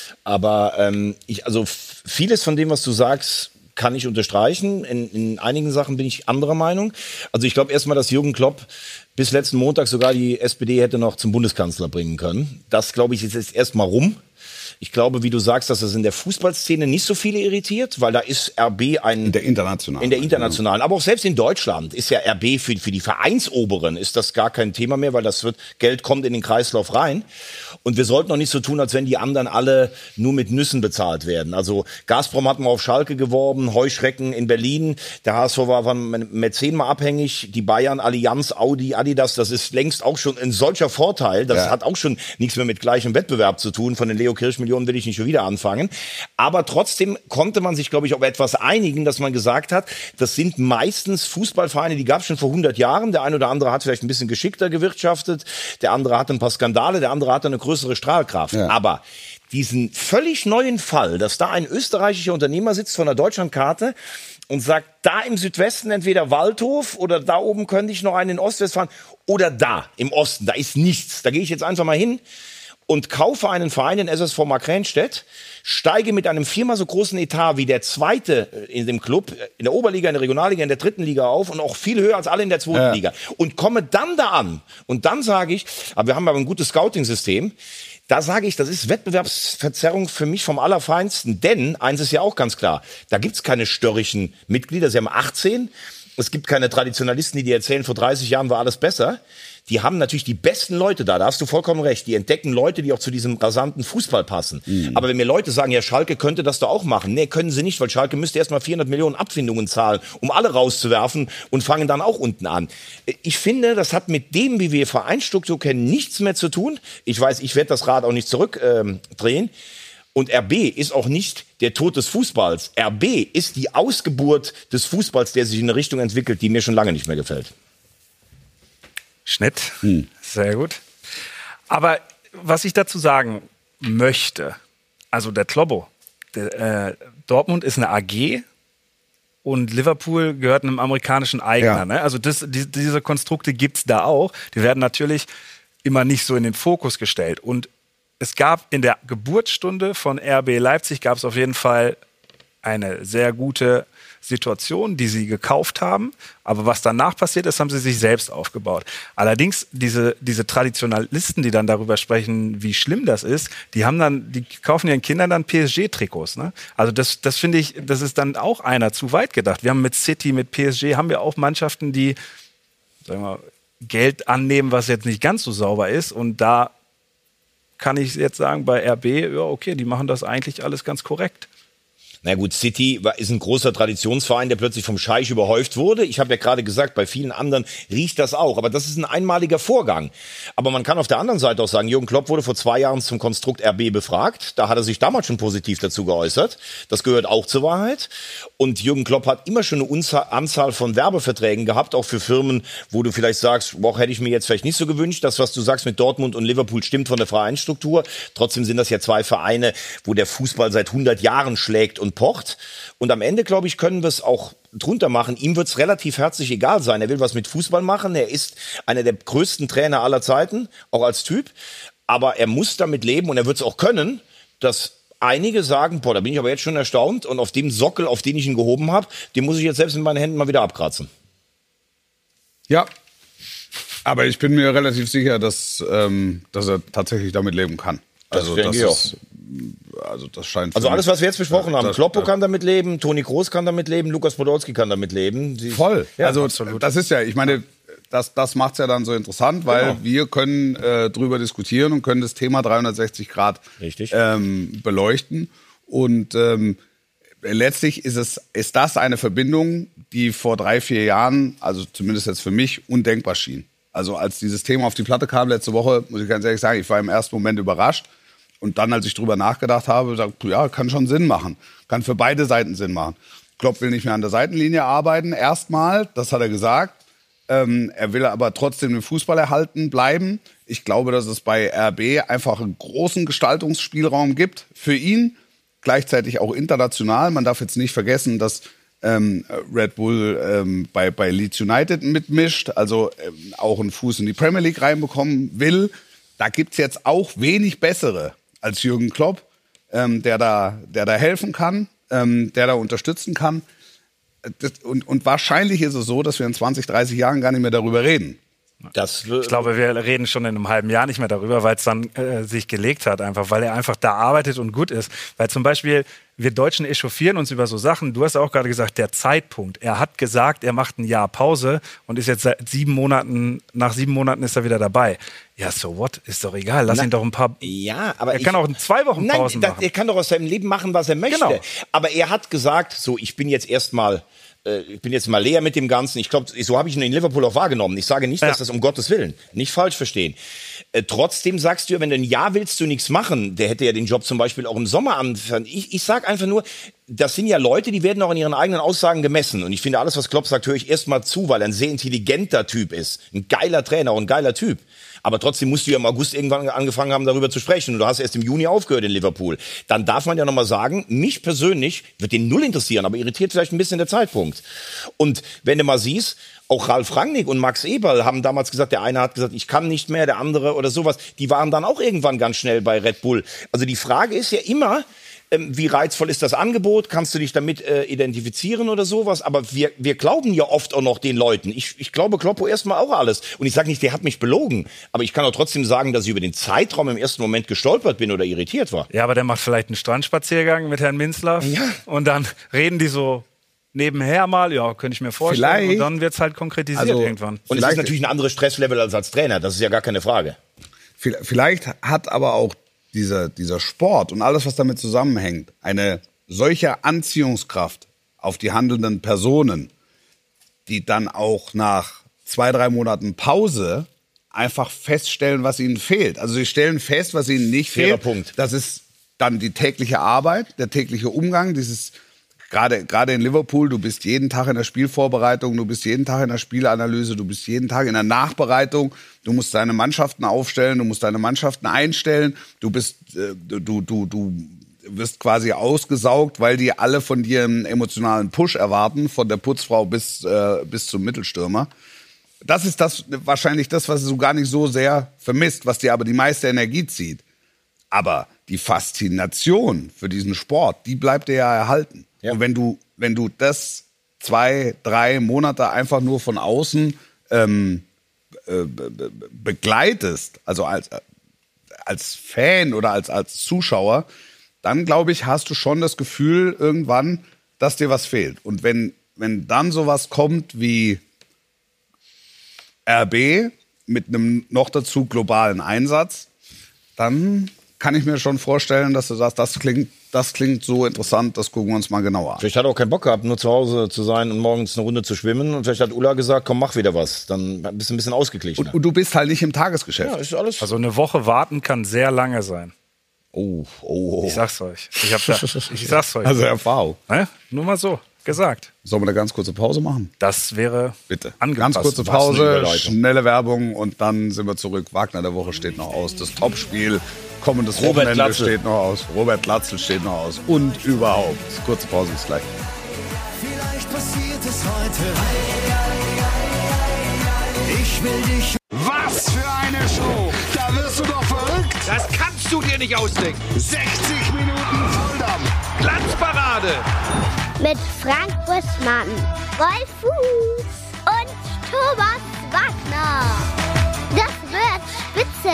Aber ähm, ich, also f- vieles von dem, was du sagst, kann ich unterstreichen. In, in einigen Sachen bin ich anderer Meinung. Also ich glaube erstmal, dass Jürgen Klopp bis letzten Montag sogar die S P D hätte noch zum Bundeskanzler bringen können. Das, glaube ich, ist jetzt erstmal rum. Ich glaube, wie du sagst, dass das in der Fußballszene nicht so viele irritiert, weil da ist R B ein... In der internationalen. In der internationalen. Aber auch selbst in Deutschland ist ja R B für, für die Vereinsoberen ist das gar kein Thema mehr, weil das wird, Geld kommt in den Kreislauf rein. Und wir sollten noch nicht so tun, als wenn die anderen alle nur mit Nüssen bezahlt werden. Also Gazprom hat mal auf Schalke geworben, Heuschrecken in Berlin. Der H S V war von Mäzen mal abhängig. Die Bayern, Allianz, Audi, Adidas, das ist längst auch schon ein solcher Vorteil. Das ja. hat auch schon nichts mehr mit gleichem Wettbewerb zu tun. Von den Leo Kirch-Millionen will ich nicht schon wieder anfangen. Aber trotzdem konnte man sich, glaube ich, auf etwas einigen, dass man gesagt hat, das sind meistens Fußballvereine, die gab es schon vor hundert Jahren. Der eine oder andere hat vielleicht ein bisschen geschickter gewirtschaftet. Der andere hatte ein paar Skandale. Der andere hatte eine größere Strahlkraft. Ja. Aber diesen völlig neuen Fall, dass da ein österreichischer Unternehmer sitzt von der Deutschlandkarte und sagt, da im Südwesten entweder Waldhof oder da oben könnte ich noch einen in Ostwestfalen oder da im Osten, da ist nichts. Da gehe ich jetzt einfach mal hin und kaufe einen Verein, den S S V Markranstädt, steige mit einem viermal so großen Etat wie der zweite in dem Club, in der Oberliga, in der Regionalliga, in der dritten Liga auf und auch viel höher als alle in der zweiten ja. Liga. Und komme dann da an. Und dann sage ich, aber wir haben aber ein gutes Scouting-System. Da sage ich, das ist Wettbewerbsverzerrung für mich vom Allerfeinsten. Denn, eins ist ja auch ganz klar, da gibt's keine störrischen Mitglieder. Sie haben achtzehn. Es gibt keine Traditionalisten, die dir erzählen, vor dreißig Jahren war alles besser. Die haben natürlich die besten Leute da, da hast du vollkommen recht. Die entdecken Leute, die auch zu diesem rasanten Fußball passen. Mhm. Aber wenn mir Leute sagen, ja, Schalke könnte das doch auch machen. Nee, können sie nicht, weil Schalke müsste erst mal vierhundert Millionen Abfindungen zahlen, um alle rauszuwerfen und fangen dann auch unten an. Ich finde, das hat mit dem, wie wir Vereinsstruktur kennen, nichts mehr zu tun. Ich weiß, ich werde das Rad auch nicht zurückdrehen. Ähm, Und R B ist auch nicht der Tod des Fußballs. R B ist die Ausgeburt des Fußballs, der sich in eine Richtung entwickelt, die mir schon lange nicht mehr gefällt. Schnitt. Hm. Sehr gut. Aber was ich dazu sagen möchte, also der Klobbo, der, äh, Dortmund ist eine A G und Liverpool gehört einem amerikanischen Eigner. Ja. Ne? Also das, die, diese Konstrukte gibt's da auch. Die werden natürlich immer nicht so in den Fokus gestellt. Und es gab in der Geburtsstunde von R B Leipzig gab es auf jeden Fall eine sehr gute Situation, die sie gekauft haben. Aber was danach passiert ist, haben sie sich selbst aufgebaut. Allerdings diese, diese Traditionalisten, die dann darüber sprechen, wie schlimm das ist, die haben dann, die kaufen ihren Kindern dann P S G-Trikots. Ne? Also das, das finde ich, das ist dann auch einer zu weit gedacht. Wir haben mit City, mit P S G haben wir auch Mannschaften, die, sagen wir mal, Geld annehmen, was jetzt nicht ganz so sauber ist. Und da kann ich jetzt sagen, bei R B, ja, okay, die machen das eigentlich alles ganz korrekt. Na gut, City ist ein großer Traditionsverein, der plötzlich vom Scheich überhäuft wurde. Ich habe ja gerade gesagt, bei vielen anderen riecht das auch. Aber das ist ein einmaliger Vorgang. Aber man kann auf der anderen Seite auch sagen, Jürgen Klopp wurde vor zwei Jahren zum Konstrukt R B befragt. Da hat er sich damals schon positiv dazu geäußert. Das gehört auch zur Wahrheit. Und Jürgen Klopp hat immer schon eine Anzahl von Werbeverträgen gehabt, auch für Firmen, wo du vielleicht sagst, boah, hätte ich mir jetzt vielleicht nicht so gewünscht. Das, was du sagst mit Dortmund und Liverpool, stimmt von der Vereinsstruktur. Trotzdem sind das ja zwei Vereine, wo der Fußball seit hundert Jahren schlägt und pocht. Und am Ende, glaube ich, können wir es auch drunter machen. Ihm wird es relativ herzlich egal sein. Er will was mit Fußball machen. Er ist einer der größten Trainer aller Zeiten, auch als Typ. Aber er muss damit leben und er wird es auch können, dass einige sagen, boah, da bin ich aber jetzt schon erstaunt und auf dem Sockel, auf den ich ihn gehoben habe, den muss ich jetzt selbst mit meinen Händen mal wieder abkratzen. Ja, aber ich bin mir relativ sicher, dass, ähm, dass er tatsächlich damit leben kann. Also das, das ist, also das scheint. Also alles, was wir jetzt besprochen ja, haben, das, Kloppo ja. kann damit leben, Toni Kroos kann damit leben, Lukas Podolski kann damit leben. Sie Voll. Ja, also absolut. Das ist ja, ich meine, das, das macht's ja dann so interessant, weil genau. wir können äh, drüber diskutieren und können das Thema dreihundertsechzig Grad Richtig. Ähm, beleuchten. Und ähm, letztlich ist es, ist das eine Verbindung, die vor drei, vier Jahren, also zumindest jetzt für mich, undenkbar schien. Also als dieses Thema auf die Platte kam letzte Woche, muss ich ganz ehrlich sagen, ich war im ersten Moment überrascht. Und dann, als ich drüber nachgedacht habe, gesagt, ja, kann schon Sinn machen. Kann für beide Seiten Sinn machen. Klopp will nicht mehr an der Seitenlinie arbeiten, erstmal, das hat er gesagt. Ähm, er will aber trotzdem den Fußball erhalten bleiben. Ich glaube, dass es bei R B einfach einen großen Gestaltungsspielraum gibt für ihn. Gleichzeitig auch international. Man darf jetzt nicht vergessen, dass ähm, Red Bull ähm, bei, bei Leeds United mitmischt, also ähm, auch einen Fuß in die Premier League reinbekommen will. Da gibt's jetzt auch wenig bessere als Jürgen Klopp, ähm, der da, der da helfen kann, ähm, der da unterstützen kann. Das, und, und wahrscheinlich ist es so, dass wir in zwanzig, dreißig Jahren gar nicht mehr darüber reden. Das Ich glaube, wir reden schon in einem halben Jahr nicht mehr darüber, weil es dann äh, sich gelegt hat, einfach, weil er einfach da arbeitet und gut ist. Weil zum Beispiel, wir Deutschen echauffieren uns über so Sachen. Du hast auch gerade gesagt, der Zeitpunkt. Er hat gesagt, er macht ein Jahr Pause und ist jetzt seit sieben Monaten, nach sieben Monaten ist er wieder dabei. Ja, so what? Ist doch egal. Lass Na, ihn doch ein paar. Ja, aber er ich, kann auch in zwei Wochen nein, Pausen da, machen. er kann doch aus seinem Leben machen, was er möchte. Genau. Aber er hat gesagt, so, ich bin jetzt erstmal ich bin jetzt mal leer mit dem Ganzen. Ich glaube, so habe ich ihn in Liverpool auch wahrgenommen. Ich sage nicht, dass ja. das um Gottes Willen, nicht falsch verstehen. Äh, trotzdem sagst du ja, wenn du ein Jahr willst du nichts machen, der hätte ja den Job zum Beispiel auch im Sommer anfangen. Ich, ich sage einfach nur, das sind ja Leute, die werden auch in ihren eigenen Aussagen gemessen. Und ich finde, alles, was Klopp sagt, höre ich erstmal zu, weil er ein sehr intelligenter Typ ist. Ein geiler Trainer und ein geiler Typ. Aber trotzdem musst du ja im August irgendwann angefangen haben, darüber zu sprechen. Und du hast erst im Juni aufgehört in Liverpool. Dann darf man ja nochmal sagen, mich persönlich wird den null interessieren, aber irritiert vielleicht ein bisschen der Zeitpunkt. Und wenn du mal siehst, auch Ralf Rangnick und Max Eberl haben damals gesagt, der eine hat gesagt, ich kann nicht mehr, der andere oder sowas. Die waren dann auch irgendwann ganz schnell bei Red Bull. Also die Frage ist ja immer, wie reizvoll ist das Angebot? Kannst du dich damit äh, identifizieren oder sowas? Aber wir, wir glauben ja oft auch noch den Leuten. Ich, ich glaube Kloppo erstmal auch alles. Und ich sage nicht, der hat mich belogen. Aber ich kann auch trotzdem sagen, dass ich über den Zeitraum im ersten Moment gestolpert bin oder irritiert war. Ja, aber der macht vielleicht einen Strandspaziergang mit Herrn Minzlaff. Ja. Und dann reden die so nebenher mal. Ja, könnte ich mir vorstellen. Vielleicht. Und dann wird's halt konkretisiert Also, irgendwann. Und es ist natürlich ein anderes Stresslevel als als Trainer. Das ist ja gar keine Frage. Vielleicht hat aber auch dieser, dieser Sport und alles, was damit zusammenhängt, eine solche Anziehungskraft auf die handelnden Personen, die dann auch nach zwei, drei Monaten Pause einfach feststellen, was ihnen fehlt. Also sie stellen fest, was ihnen nicht Fairer fehlt. Punkt. Das ist dann die tägliche Arbeit, der tägliche Umgang, dieses Gerade, gerade in Liverpool, du bist jeden Tag in der Spielvorbereitung, du bist jeden Tag in der Spielanalyse, du bist jeden Tag in der Nachbereitung, du musst deine Mannschaften aufstellen, du musst deine Mannschaften einstellen, du bist, äh, du, du, du wirst quasi ausgesaugt, weil die alle von dir einen emotionalen Push erwarten, von der Putzfrau bis, äh, bis zum Mittelstürmer. Das ist das, wahrscheinlich das, was du gar nicht so sehr vermisst, was dir aber die meiste Energie zieht. Aber die Faszination für diesen Sport, die bleibt dir ja erhalten. Ja. Und wenn du, wenn du das zwei, drei Monate einfach nur von außen ähm, äh, be- begleitest, also als, als Fan oder als, als Zuschauer, dann, glaube ich, hast du schon das Gefühl irgendwann, dass dir was fehlt. Und wenn, wenn dann sowas kommt wie R B mit einem noch dazu globalen Einsatz, dann kann ich mir schon vorstellen, dass du sagst, das klingt, das klingt so interessant, das gucken wir uns mal genauer an. Vielleicht hat er auch keinen Bock gehabt, nur zu Hause zu sein und morgens eine Runde zu schwimmen. Und vielleicht hat Ulla gesagt, komm, mach wieder was. Dann bist du ein bisschen ausgeglichen. Und, und du bist halt nicht im Tagesgeschäft. Ja, ist alles. Also eine Woche warten kann sehr lange sein. Oh, oh, oh. Ich sag's euch. Ich, hab da, ich sag's euch. Also Erfahrung. Ne? Nur mal so gesagt. Sollen wir eine ganz kurze Pause machen? Das wäre Bitte. angepasst. Ganz kurze Was eine Pause, Überleitung. schnelle Werbung und dann sind wir zurück. Wagner der Woche steht noch aus. Das Topspiel, kommendes Robert Wochenende Glatzel. steht noch aus. Robert Glatzel steht noch aus. Und überhaupt. Kurze Pause, bis gleich. Vielleicht passiert es heute. Ich will dich. Was für eine Show! Da wirst du doch verrückt! Das kannst du dir nicht ausdenken. sechzig Minuten Volldampf! Glanzparade. Mit Frank Buschmann, Wolf Fuß und Thomas Wagner. Das wird spitze.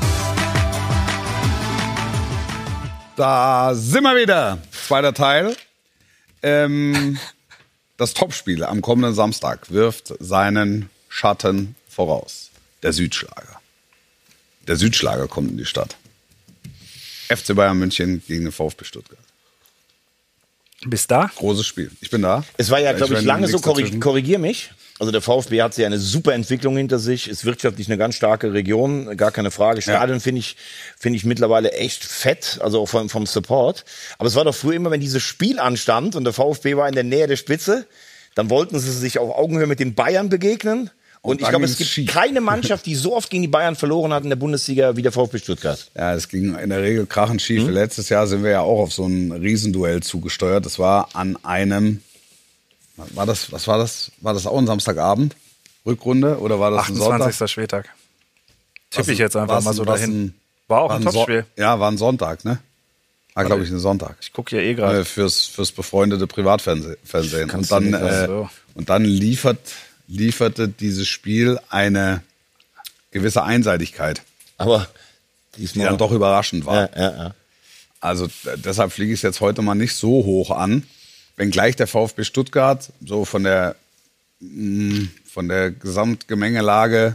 Da sind wir wieder. Zweiter Teil. Ähm, das Topspiel am kommenden Samstag wirft seinen Schatten voraus. Der Südschlager. Der Südschlager kommt in die Stadt. F C Bayern München gegen den VfB Stuttgart. Bis da? Großes Spiel. Ich bin da. Es war ja, glaube ich, ich lange so, nichts korrig dazwischen. korrigier mich. Also der VfB hat ja eine super Entwicklung hinter sich, ist wirtschaftlich eine ganz starke Region, gar keine Frage. Stadion ja. finde ich, finde ich mittlerweile echt fett, also auch vom, vom Support. Aber es war doch früher immer, wenn dieses Spiel anstand und der VfB war in der Nähe der Spitze, dann wollten sie sich auf Augenhöhe mit den Bayern begegnen. Und, und ich glaube, es gibt schief. keine Mannschaft, die so oft gegen die Bayern verloren hat in der Bundesliga wie der VfB Stuttgart. Ja, es ging in der Regel krachend schief. Mhm. Letztes Jahr sind wir ja auch auf so ein Riesenduell zugesteuert. Das war an einem, war das, was war das? War das auch ein Samstagabend? Rückrunde? Oder war das ein Sonntag? achtundzwanzigster Spieltag. Tippe ich jetzt einfach mal so dahin. Ein, war auch war ein Topspiel. So- ja, war ein Sonntag, ne? War, glaube ich, ein Sonntag. Ich gucke hier eh gerade. Äh, fürs, fürs befreundete Privatfernsehen. Und dann, nicht, äh, so. und dann liefert, lieferte dieses Spiel eine gewisse Einseitigkeit, Aber die diesmal dann doch überraschend war. Ja, ja, ja. Also d- deshalb fliege ich es jetzt heute mal nicht so hoch an, wenngleich der VfB Stuttgart so von der mh, von der Gesamtgemengelage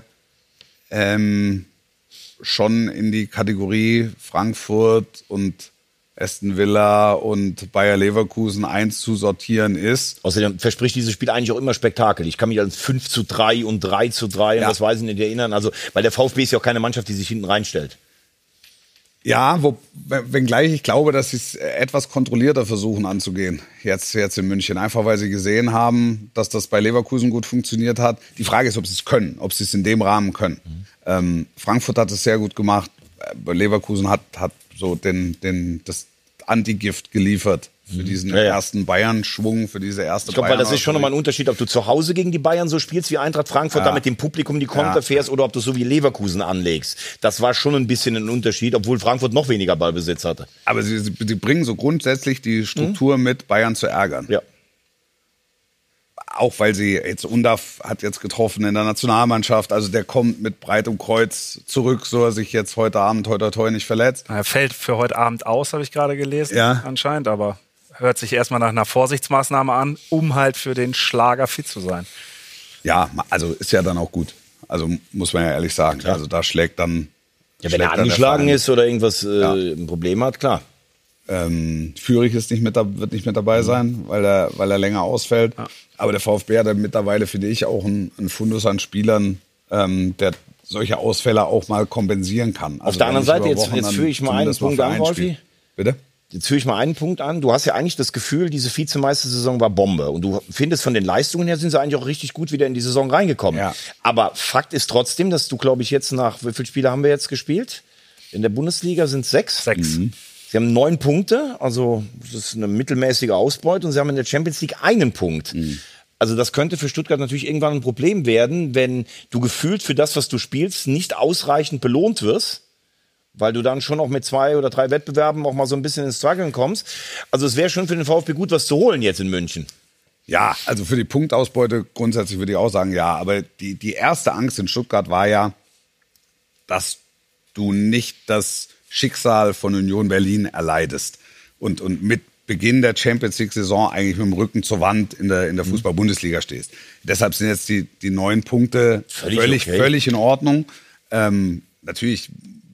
ähm, schon in die Kategorie Frankfurt und Aston Villa und Bayer Leverkusen einzusortieren ist. Außerdem verspricht dieses Spiel eigentlich auch immer Spektakel. Ich kann mich an fünf zu drei und drei zu drei und Ja. das weiß ich nicht erinnern. Also, weil der VfB ist ja auch keine Mannschaft, die sich hinten reinstellt. Ja, wo, wenngleich ich glaube, dass sie es etwas kontrollierter versuchen anzugehen, jetzt, jetzt in München. Einfach weil sie gesehen haben, dass das bei Leverkusen gut funktioniert hat. Die Frage ist, ob sie es können, ob sie es in dem Rahmen können. Mhm. Ähm, Frankfurt hat es sehr gut gemacht. Leverkusen hat, hat so den, den, das Antigift geliefert für diesen Ja, ja. ersten Bayern-Schwung, für diese erste Ich glaube, weil das ist schon Bayern- nochmal ein Unterschied, ob du zu Hause gegen die Bayern so spielst wie Eintracht Frankfurt, Ja. da mit dem Publikum die Konter Ja. fährst oder ob du so wie Leverkusen anlegst. Das war schon ein bisschen ein Unterschied, obwohl Frankfurt noch weniger Ballbesitz hatte. Aber sie, sie sie bringen so grundsätzlich die Struktur mit, Bayern zu ärgern. Ja. Auch weil sie jetzt Undav hat jetzt getroffen in der Nationalmannschaft, also der kommt mit breitem Kreuz zurück, so er sich jetzt heute Abend, heute toi nicht verletzt. Er fällt für heute Abend aus, habe ich gerade gelesen, Ja. anscheinend, aber hört sich erstmal nach einer Vorsichtsmaßnahme an, um halt für den Schlager fit zu sein. Ja, also ist ja dann auch gut. Also muss man ja ehrlich sagen. Also da schlägt dann. Ja, wenn schlägt er dann der angeschlagen Verein. ist oder irgendwas äh, Ja. ein Problem hat, klar. Ähm, Fürich ist nicht mit, da- wird nicht mit dabei sein, weil er, weil er länger ausfällt. Aber der VfB hat ja mittlerweile, finde ich, auch einen, einen Fundus an Spielern, ähm, der solche Ausfälle auch mal kompensieren kann. Also Auf der wenn anderen nicht Seite, über jetzt, Wochen, jetzt dann führe ich mal einen zumindest mal Punkt für an, ein Wolfi. Spiel. Bitte? Jetzt führe ich mal einen Punkt an. Du hast ja eigentlich das Gefühl, diese Vizemeistersaison war Bombe. Und du findest, von den Leistungen her sind sie eigentlich auch richtig gut wieder in die Saison reingekommen. Ja. Aber Fakt ist trotzdem, dass du, glaube ich, jetzt nach, wie viele Spiele haben wir jetzt gespielt? In der Bundesliga sind es sechs. Sechs. Sie haben neun Punkte, also das ist eine mittelmäßige Ausbeute. Und sie haben in der Champions League einen Punkt. Also das könnte für Stuttgart natürlich irgendwann ein Problem werden, wenn du gefühlt für das, was du spielst, nicht ausreichend belohnt wirst. Weil du dann schon auch mit zwei oder drei Wettbewerben auch mal so ein bisschen ins Struggeln kommst. Also es wäre schon für den VfB gut, was zu holen jetzt in München. Ja, also für die Punktausbeute grundsätzlich würde ich auch sagen, ja. Aber die, die erste Angst in Stuttgart war ja, dass du nicht das Schicksal von Union Berlin erleidest. Und, und mit Beginn der Champions League-Saison eigentlich mit dem Rücken zur Wand in der, in der Fußball-Bundesliga stehst. Deshalb sind jetzt die, die neun Punkte Völlig völlig, okay. völlig in Ordnung. Ähm, natürlich,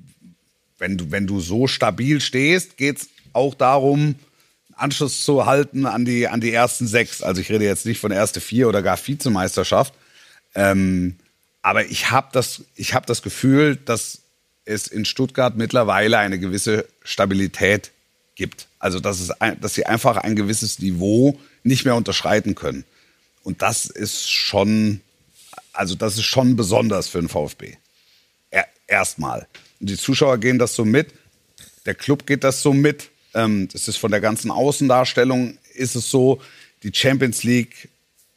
wenn du, wenn du so stabil stehst, geht's auch darum, Anschluss zu halten an die, an die ersten sechs. Also ich rede jetzt nicht von erste vier oder gar Vizemeisterschaft. Ähm, aber ich habe das, ich hab das Gefühl, dass es in Stuttgart mittlerweile eine gewisse Stabilität gibt. Also dass, es ein, dass sie einfach ein gewisses Niveau nicht mehr unterschreiten können. Und das ist schon, also das ist schon besonders für den VfB. Er, erstmal. Und die Zuschauer gehen das so mit. Der Club geht das so mit. Ähm, das ist von der ganzen Außendarstellung ist es so. Die Champions League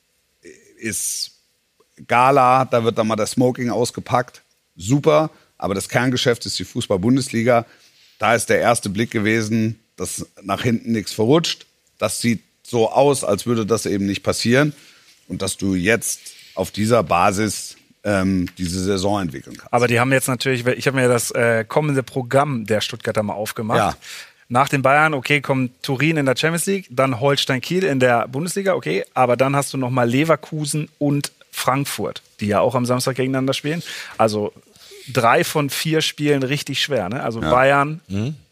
ist Gala, da wird dann mal der Smoking ausgepackt. Super. Aber das Kerngeschäft ist die Fußball-Bundesliga. Da ist der erste Blick gewesen, dass nach hinten nichts verrutscht. Das sieht so aus, als würde das eben nicht passieren. Und dass du jetzt auf dieser Basis ähm, diese Saison entwickeln kannst. Aber die haben jetzt natürlich, ich habe mir das äh, kommende Programm der Stuttgarter mal aufgemacht. Ja. Nach den Bayern, okay, kommt Turin in der Champions League, dann Holstein Kiel in der Bundesliga, okay, aber dann hast du noch mal Leverkusen und Frankfurt, die ja auch am Samstag gegeneinander spielen. Also drei von vier Spielen richtig schwer, ne? Also Ja. Bayern, Mhm.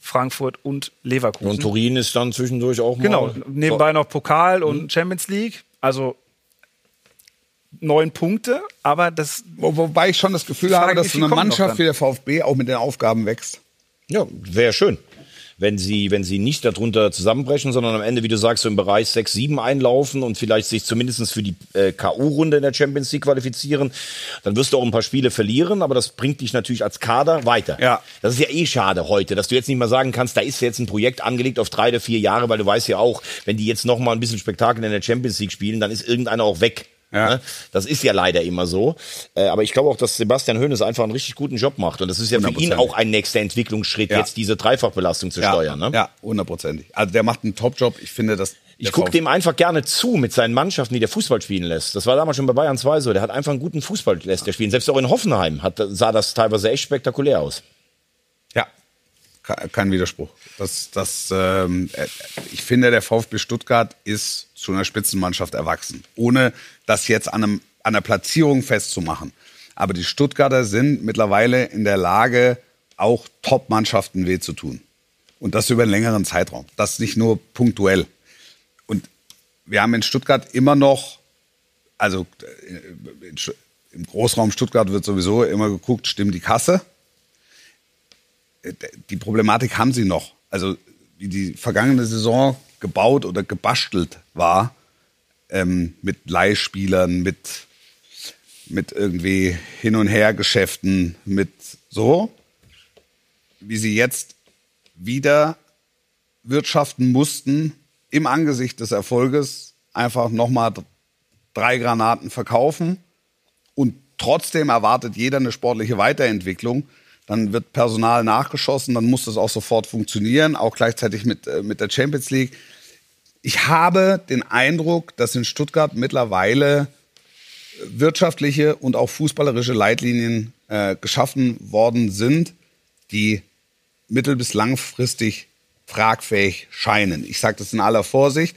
Frankfurt und Leverkusen. Und Turin ist dann zwischendurch auch mal... Genau, nebenbei noch Pokal und Champions League. Also neun Punkte, aber das... Wo, wobei ich schon das Gefühl habe, dass so eine Mannschaft wie der VfB auch mit den Aufgaben wächst. Ja, wäre schön. Wenn sie, wenn sie nicht darunter zusammenbrechen, sondern am Ende, wie du sagst, so im Bereich sechs, sieben einlaufen und vielleicht sich zumindest für die äh, K O-Runde in der Champions League qualifizieren, dann wirst du auch ein paar Spiele verlieren, aber das bringt dich natürlich als Kader weiter. Ja. Das ist ja eh schade heute, dass du jetzt nicht mal sagen kannst, da ist jetzt ein Projekt angelegt auf drei oder vier Jahre, weil du weißt ja auch, wenn die jetzt noch mal ein bisschen Spektakel in der Champions League spielen, dann ist irgendeiner auch weg. Ja. Das ist ja leider immer so. Aber ich glaube auch, dass Sebastian Hoeneß einfach einen richtig guten Job macht. Und das ist ja für ihn auch ein nächster Entwicklungsschritt, ja. jetzt diese Dreifachbelastung zu ja. steuern. Ne? Ja, hundertprozentig. Also der macht einen Top-Job. Ich finde, dass Ich gucke dem einfach gerne zu mit seinen Mannschaften, wie der Fußball spielen lässt. Das war damals schon bei Bayern zwei so. Der hat einfach einen guten Fußball lässt der spielen. Selbst auch in Hoffenheim hat, sah das teilweise echt spektakulär aus. Ja, kein Widerspruch. Das, das, ähm, ich finde, der VfB Stuttgart ist zu einer Spitzenmannschaft erwachsen. Ohne das jetzt an, einem, an einer Platzierung festzumachen. Aber die Stuttgarter sind mittlerweile in der Lage, auch Top-Mannschaften weh zu tun. Und das über einen längeren Zeitraum. Das nicht nur punktuell. Und wir haben in Stuttgart immer noch, also im Großraum Stuttgart wird sowieso immer geguckt, stimmt die Kasse? Die Problematik haben sie noch. Also wie die vergangene Saison gebaut oder gebastelt war, ähm, mit Leihspielern, mit, mit irgendwie Hin- und Her-Geschäften, mit so, wie sie jetzt wieder wirtschaften mussten, im Angesicht des Erfolges einfach nochmal drei Granaten verkaufen und trotzdem erwartet jeder eine sportliche Weiterentwicklung. Dann wird Personal nachgeschossen, dann muss das auch sofort funktionieren, auch gleichzeitig mit, äh, mit der Champions League. Ich habe den Eindruck, dass in Stuttgart mittlerweile wirtschaftliche und auch fußballerische Leitlinien äh, geschaffen worden sind, die mittel- bis langfristig fragfähig scheinen. Ich sage das in aller Vorsicht,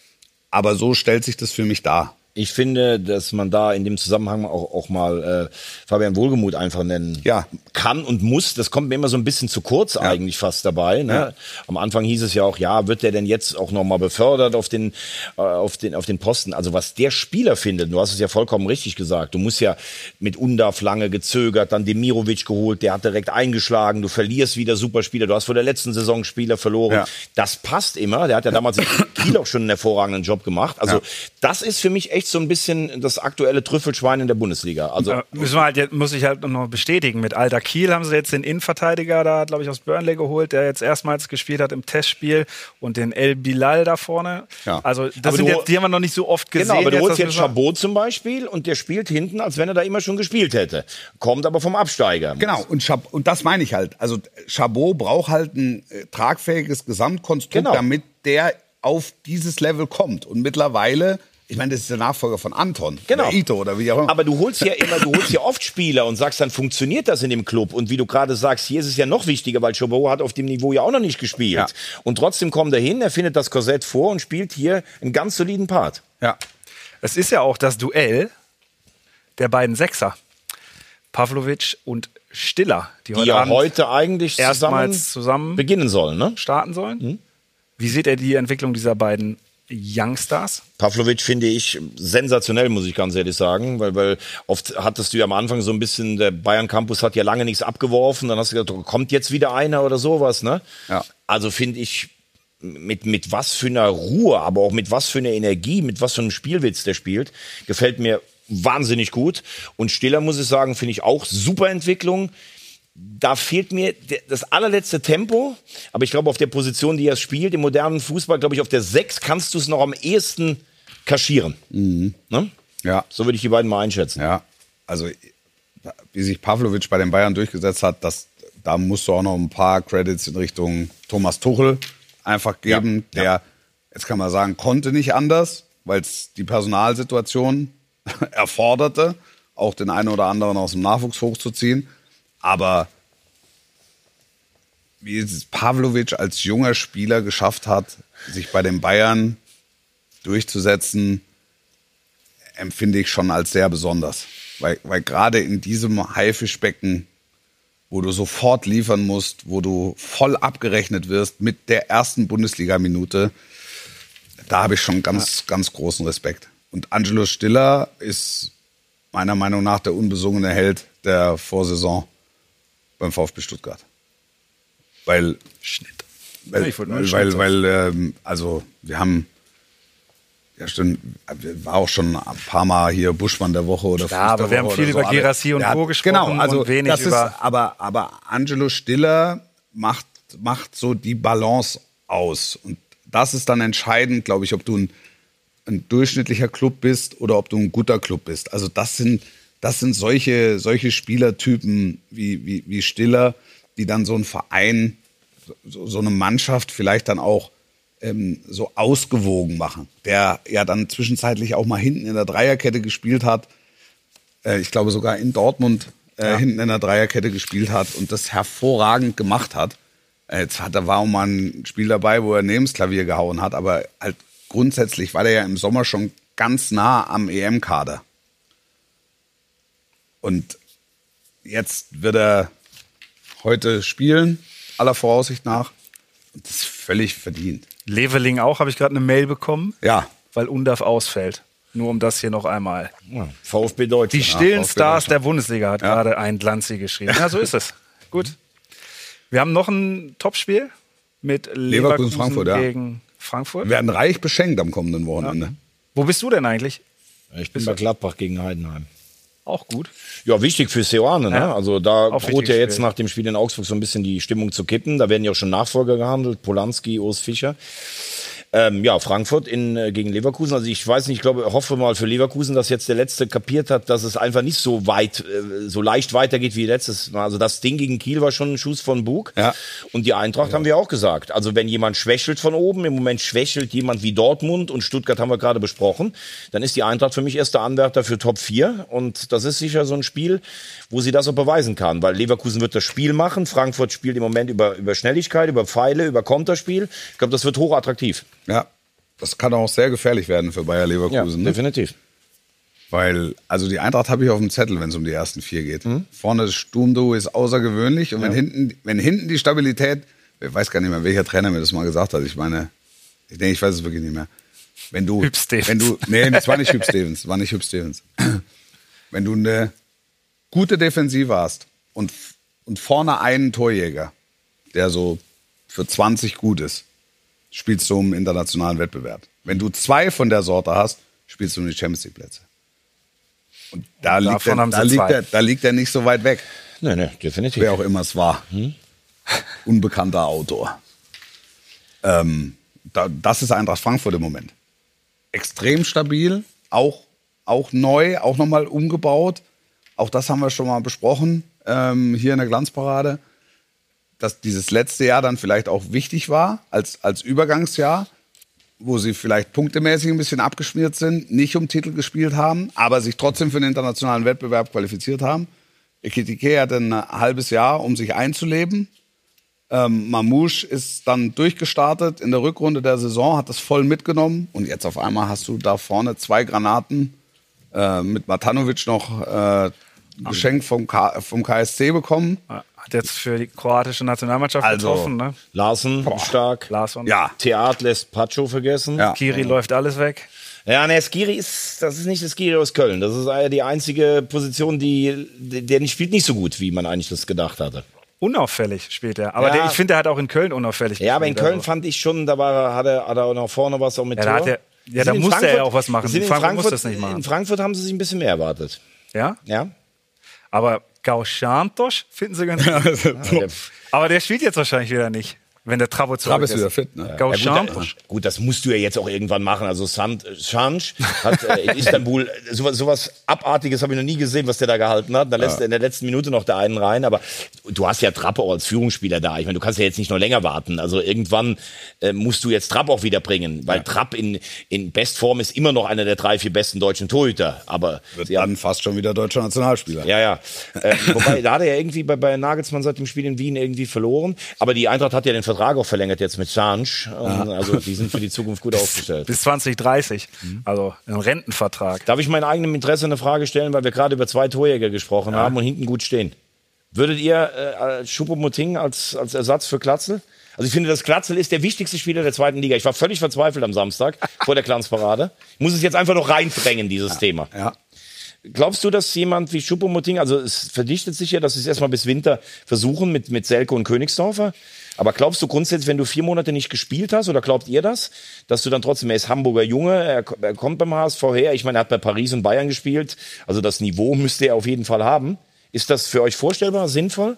aber so stellt sich das für mich dar. Ich finde, dass man da in dem Zusammenhang auch, auch mal äh, Fabian Wohlgemuth einfach nennen ja. kann und muss. Das kommt mir immer so ein bisschen zu kurz ja. eigentlich fast dabei. Ne? Ja. Am Anfang hieß es ja auch, ja, wird der denn jetzt auch nochmal befördert auf den, äh, auf den, auf den Posten? Also was der Spieler findet, du hast es ja vollkommen richtig gesagt, du musst ja mit Undav lange gezögert, dann Demirovic geholt, der hat direkt eingeschlagen, du verlierst wieder Superspieler, du hast vor der letzten Saison Spieler verloren. Ja. Das passt immer, der hat ja damals in Kiel auch schon einen hervorragenden Job gemacht. Also ja. das ist für mich echt so ein bisschen das aktuelle Trüffelschwein in der Bundesliga. Also äh, müssen wir halt, muss ich halt noch bestätigen. Mit Alter Kiel haben sie jetzt den Innenverteidiger da, glaube ich, aus Burnley geholt, der jetzt erstmals gespielt hat im Testspiel und den El Bilal da vorne. Ja. Also das sind jetzt, die haben wir noch nicht so oft gesehen. Genau, aber du jetzt, holst jetzt Chabot zum Beispiel und der spielt hinten, als wenn er da immer schon gespielt hätte. Kommt aber vom Absteiger. Genau, und, Chab- und das meine ich halt. Also Chabot braucht halt ein äh, tragfähiges Gesamtkonstrukt, genau. damit der auf dieses Level kommt. Und mittlerweile, ich meine, das ist der Nachfolger von Anton genau. oder Ito oder wie auch immer. Aber du holst ja immer, du holst ja oft Spieler und sagst, dann funktioniert das in dem Club. Und wie du gerade sagst, hier ist es ja noch wichtiger, weil Chabot hat auf dem Niveau ja auch noch nicht gespielt. Ja. Und trotzdem kommt er hin, er findet das Korsett vor und spielt hier einen ganz soliden Part. Ja. Es ist ja auch das Duell der beiden Sechser. Pavlovic und Stiller. Die, die heute, ja heute eigentlich erstmals zusammen beginnen sollen, ne? starten sollen. Mhm. Wie seht ihr die Entwicklung dieser beiden Youngstars? Pavlovic finde ich sensationell, muss ich ganz ehrlich sagen, weil, weil oft hattest du ja am Anfang so ein bisschen, der Bayern Campus hat ja lange nichts abgeworfen, dann hast du gedacht, kommt jetzt wieder einer oder sowas, ne? Ja. Also finde ich, mit, mit was für einer Ruhe, aber auch mit was für einer Energie, mit was für einem Spielwitz der spielt, gefällt mir wahnsinnig gut. Und Stiller, muss ich sagen, finde ich auch super Entwicklung. Da fehlt mir das allerletzte Tempo, aber ich glaube, auf der Position, die er spielt, im modernen Fußball, glaube ich, auf der sechs kannst du es noch am ehesten kaschieren. Mhm. Ne? Ja. So würde ich die beiden mal einschätzen. Ja, also wie sich Pavlovic bei den Bayern durchgesetzt hat, das, da musst du auch noch ein paar Credits in Richtung Thomas Tuchel einfach geben, ja. der, ja. jetzt kann man sagen, konnte nicht anders, weil es die Personalsituation erforderte, auch den einen oder anderen aus dem Nachwuchs hochzuziehen. Aber wie es Pavlovic als junger Spieler geschafft hat, sich bei den Bayern durchzusetzen, empfinde ich schon als sehr besonders. Weil, weil gerade in diesem Haifischbecken wo du sofort liefern musst, wo du voll abgerechnet wirst mit der ersten Bundesliga-Minute, da habe ich schon ganz, ja. ganz großen Respekt. Und Angelo Stiller ist meiner Meinung nach der unbesungene Held der Vorsaison beim VfB Stuttgart. Weil, Schnitt. Weil, ich wollte nur weil, Schnitt weil, weil ähm, also wir haben, ja stimmt, war auch schon ein paar Mal hier Buschmann der Woche oder Ja, aber wir haben viel so. über Guirassy und Ja, Co. gesprochen genau, also und wenig das ist, über... aber, aber Angelo Stiller macht, macht so die Balance aus. Und das ist dann entscheidend, glaube ich, ob du ein, ein durchschnittlicher Club bist oder ob du ein guter Club bist. Also das sind, das sind solche, solche Spielertypen wie, wie, wie Stiller, die dann so einen Verein, so, so eine Mannschaft vielleicht dann auch ähm, so ausgewogen machen. Der ja dann zwischenzeitlich auch mal hinten in der Dreierkette gespielt hat. Äh, ich glaube sogar in Dortmund äh, ja. hinten in der Dreierkette gespielt hat und das hervorragend gemacht hat. Äh, jetzt hat, da war auch mal ein Spiel dabei, wo er neben das Klavier gehauen hat, aber halt grundsätzlich war der ja im Sommer schon ganz nah am E M-Kader. Und jetzt wird er heute spielen, aller Voraussicht nach. Und das ist völlig verdient. Leveling auch, habe ich gerade eine Mail bekommen, Ja. weil Undav ausfällt. Nur um das hier noch einmal. Ja, VfB Deutschland. Die stillen VfB Stars Deutschland. der Bundesliga, hat Ja. gerade ein Glanzi geschrieben. Ja, so ist es. Gut. Wir haben noch ein Topspiel mit Leverkusen, Leverkusen, Frankfurt, ja. gegen Frankfurt. Wir werden reich beschenkt am kommenden Wochenende. Wo bist du denn eigentlich? Ich bin bei Gladbach gegen Heidenheim. Auch gut. Ja, wichtig für Seoane, ne? Ja. Also da Auch droht ja wichtiges jetzt Spiel. nach dem Spiel in Augsburg so ein bisschen die Stimmung zu kippen. Da werden ja auch schon Nachfolger gehandelt. Polanski, Urs Fischer. Ähm, ja, Frankfurt in, äh, gegen Leverkusen. Also ich weiß nicht, ich glaube, hoffe mal für Leverkusen, dass jetzt der Letzte kapiert hat, dass es einfach nicht so weit, äh, so leicht weitergeht wie letztes Mal. Also das Ding gegen Kiel war schon ein Schuss von Bug. Ja. Und die Eintracht haben wir auch gesagt. Also wenn jemand schwächelt von oben, im Moment schwächelt jemand wie Dortmund und Stuttgart haben wir gerade besprochen, dann ist die Eintracht für mich erster Anwärter für Top vier. Und das ist sicher so ein Spiel, wo sie das auch beweisen kann. Weil Leverkusen wird das Spiel machen. Frankfurt spielt im Moment über, über Schnelligkeit, über Pfeile, über Konterspiel. Ich glaube, das wird hochattraktiv. Ja, das kann auch sehr gefährlich werden für Bayer Leverkusen. Ne? definitiv. Weil, also die Eintracht habe ich auf dem Zettel, wenn es um die ersten vier geht. Mhm. Vorne das Sturmduo ist außergewöhnlich. Und wenn, Ja. hinten, wenn hinten die Stabilität, ich weiß gar nicht mehr, welcher Trainer mir das mal gesagt hat. Ich meine, ich denke, ich weiß es wirklich nicht mehr. Wenn du, Hüb Stevens. wenn du, nee, das war nicht Hüb Stevens, das war nicht Hüb Stevens. Wenn du eine gute Defensive hast und, und vorne einen Torjäger, der so für zwanzig gut ist, spielst du im internationalen Wettbewerb. Wenn du zwei von der Sorte hast, spielst du um die Champions League Plätze. Und da, Und liegt davon er, haben sie da, liegt zwei. er, da liegt er nicht so weit weg, Nee, nee, definitiv. wer auch immer es war. Unbekannter Autor. Ähm, da, das ist Eintracht Frankfurt im Moment. Extrem stabil, auch, auch neu, auch nochmal umgebaut. Auch das haben wir schon mal besprochen, ähm, hier in der Glanzparade. Dass dieses letzte Jahr dann vielleicht auch wichtig war, als, als Übergangsjahr, wo sie vielleicht punktemäßig ein bisschen abgeschmiert sind, nicht um Titel gespielt haben, aber sich trotzdem für den internationalen Wettbewerb qualifiziert haben. Ekitike hatte ein halbes Jahr, um sich einzuleben. Ähm, Mamouche ist dann durchgestartet in der Rückrunde der Saison, hat das voll mitgenommen. Und jetzt auf einmal hast du da vorne zwei Granaten äh, mit Matanovic noch äh, geschenkt vom, K- vom K S C bekommen. Hat jetzt für die kroatische Nationalmannschaft Also, getroffen, ne? Larsen, stark. Larsson. Ja, Theat lässt Pacho vergessen. Ja. Kiri läuft alles weg. Ja, ne, Skiri ist, das ist nicht das Skiri aus Köln. Das ist äh, die einzige Position, die, die, der nicht spielt nicht so gut, wie man eigentlich das gedacht hatte. Unauffällig spielt er. Aber Ja. der, ich finde, er hat auch in Köln unauffällig Ja, aber in gespielt, Köln also. fand ich schon, da war, hat er, hat er auch noch vorne was auch mit Ja, Tor. da hat er- ja, Sind da in musste er ja Frankfurt- auch was machen. sind In in Frankfurt Frankfurt, muss das nicht machen. In Frankfurt haben sie sich ein bisschen mehr erwartet. Ja? Ja? Aber Gauschantos finden sie ganz gut. Aber der spielt jetzt wahrscheinlich wieder nicht, wenn der Trabo zurück Trapp ist wieder fit, ne? Ja, gut, Gauschantos. da, gut, das musst du ja jetzt auch irgendwann machen. Also Sant, Schansch hat äh, in Istanbul sowas, sowas Abartiges habe ich noch nie gesehen, was der da gehalten hat. Da lässt er in der letzten Minute noch der einen rein. Aber du hast ja Trapp auch als Führungsspieler da. Ich meine, du kannst ja jetzt nicht noch länger warten. Also irgendwann äh, musst du jetzt Trapp auch wieder bringen, weil ja. Trapp in, in Bestform ist immer noch einer der drei, vier besten deutschen Torhüter. Aber Wird sie haben, dann fast schon wieder deutscher Nationalspieler. ja, ja. Äh, wobei, da hat er ja irgendwie bei, bei Nagelsmann seit dem Spiel in Wien irgendwie verloren. Aber die Eintracht hat ja den Vertrag auch verlängert jetzt mit Sanch. Also die sind für die Zukunft gut aufgestellt. Bis zwanzig dreißig. Also ein Rentenvertrag. Darf ich meinem eigenen Interesse eine Frage stellen, weil wir gerade über zwei Torjäger gesprochen haben und hinten gut stehen? Würdet ihr äh, Choupo-Moting als, als Ersatz für Glatzel? Also ich finde, das Glatzel ist der wichtigste Spieler der zweiten Liga. Ich war völlig verzweifelt am Samstag vor der Glanzparade. Ich muss es jetzt einfach noch reindrängen, dieses ja, Thema. Ja. Glaubst du, dass jemand wie Choupo-Moting, also es verdichtet sich ja, dass sie es erstmal bis Winter versuchen mit, mit Selke und Königsdorfer. Aber glaubst du grundsätzlich, wenn du vier Monate nicht gespielt hast, oder glaubt ihr das, dass du dann trotzdem, er ist Hamburger Junge, er, er kommt beim H S V her, ich meine, er hat bei Paris und Bayern gespielt, also das Niveau müsste er auf jeden Fall haben. Ist das für euch vorstellbar, sinnvoll?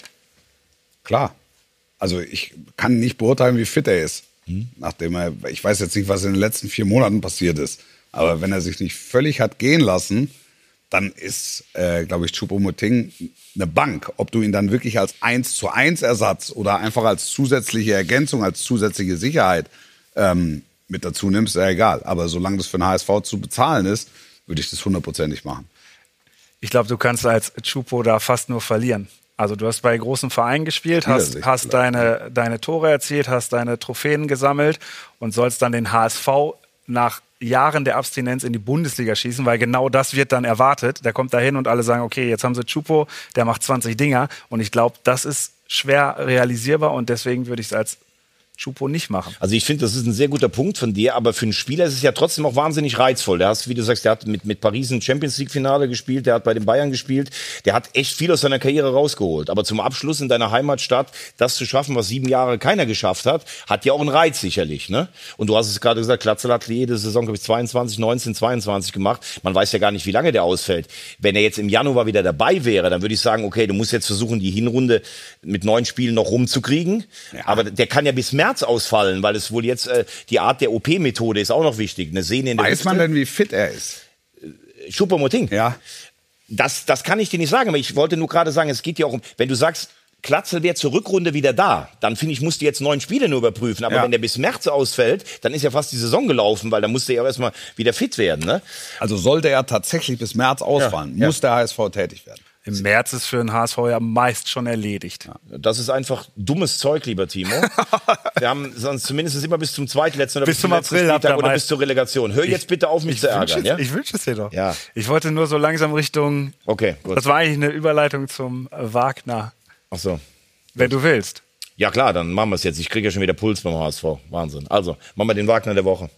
Klar. Also ich kann nicht beurteilen, wie fit er ist. Hm. Nachdem er, ich weiß jetzt nicht, was in den letzten vier Monaten passiert ist. Aber wenn er sich nicht völlig hat gehen lassen, dann ist, äh, glaube ich, Choupo-Moting eine Bank. Ob du ihn dann wirklich als eins zu eins Ersatz oder einfach als zusätzliche Ergänzung, als zusätzliche Sicherheit ähm, mit dazu nimmst, ist ja egal. Aber solange das für den H S V zu bezahlen ist, würde ich das hundertprozentig machen. Ich glaube, du kannst als Choupo da fast nur verlieren. Also du hast bei großen Vereinen gespielt, hast, hast deine, deine Tore erzielt, hast deine Trophäen gesammelt und sollst dann den H S V nach Jahren der Abstinenz in die Bundesliga schießen, weil genau das wird dann erwartet. Der kommt da hin und alle sagen, okay, jetzt haben sie Choupo, der macht zwanzig Dinger. Und ich glaube, das ist schwer realisierbar und deswegen würde ich es als Choupo nicht machen. Also ich finde, das ist ein sehr guter Punkt von dir, aber für einen Spieler ist es ja trotzdem auch wahnsinnig reizvoll. Der hat, wie du sagst, der hat mit, mit Paris ein Champions-League-Finale gespielt, der hat bei den Bayern gespielt, der hat echt viel aus seiner Karriere rausgeholt. Aber zum Abschluss in deiner Heimatstadt, das zu schaffen, was sieben Jahre keiner geschafft hat, hat ja auch einen Reiz sicherlich, ne? Und du hast es gerade gesagt, Glatzel hat jede Saison, glaube ich, zweiundzwanzig, neunzehn, zweiundzwanzig gemacht. Man weiß ja gar nicht, wie lange der ausfällt. Wenn er jetzt im Januar wieder dabei wäre, dann würde ich sagen, okay, du musst jetzt versuchen, die Hinrunde mit neun Spielen noch rumzukriegen. Ja. Aber der kann ja bis März ausfallen, weil es wohl jetzt äh, die Art der O P-Methode ist auch noch wichtig. Eine Sehne in der Weiß Hüfte. man denn, wie fit er ist? Choupo-Moting? Ja. Das, das kann ich dir nicht sagen, aber ich wollte nur gerade sagen, es geht ja auch um, wenn du sagst, Glatzel wäre zur Rückrunde wieder da, dann finde ich, musst du jetzt neun Spiele nur überprüfen. Aber ja. wenn der bis März ausfällt, dann ist ja fast die Saison gelaufen, weil dann musste er ja erstmal wieder fit werden. Ne? Also sollte er tatsächlich bis März ausfallen, ja. muss der H S V tätig werden. Im März ist für den H S V ja meist schon erledigt. Ja. Das ist einfach dummes Zeug, lieber Timo. Wir haben sonst zumindest immer bis zum zweitletzten oder bis, bis zum April Spieltag oder bis zur Relegation. Hör ich, jetzt bitte auf, mich zu ärgern. Es, ja? Ich wünsche es dir doch. Ja. Ich wollte nur so langsam Richtung... Okay, gut. Das war eigentlich eine Überleitung zum Wagner. Ach so. Wenn du willst. Ja klar, dann machen wir es jetzt. Ich kriege ja schon wieder Puls beim H S V. Wahnsinn. Also, machen wir den Wagner der Woche.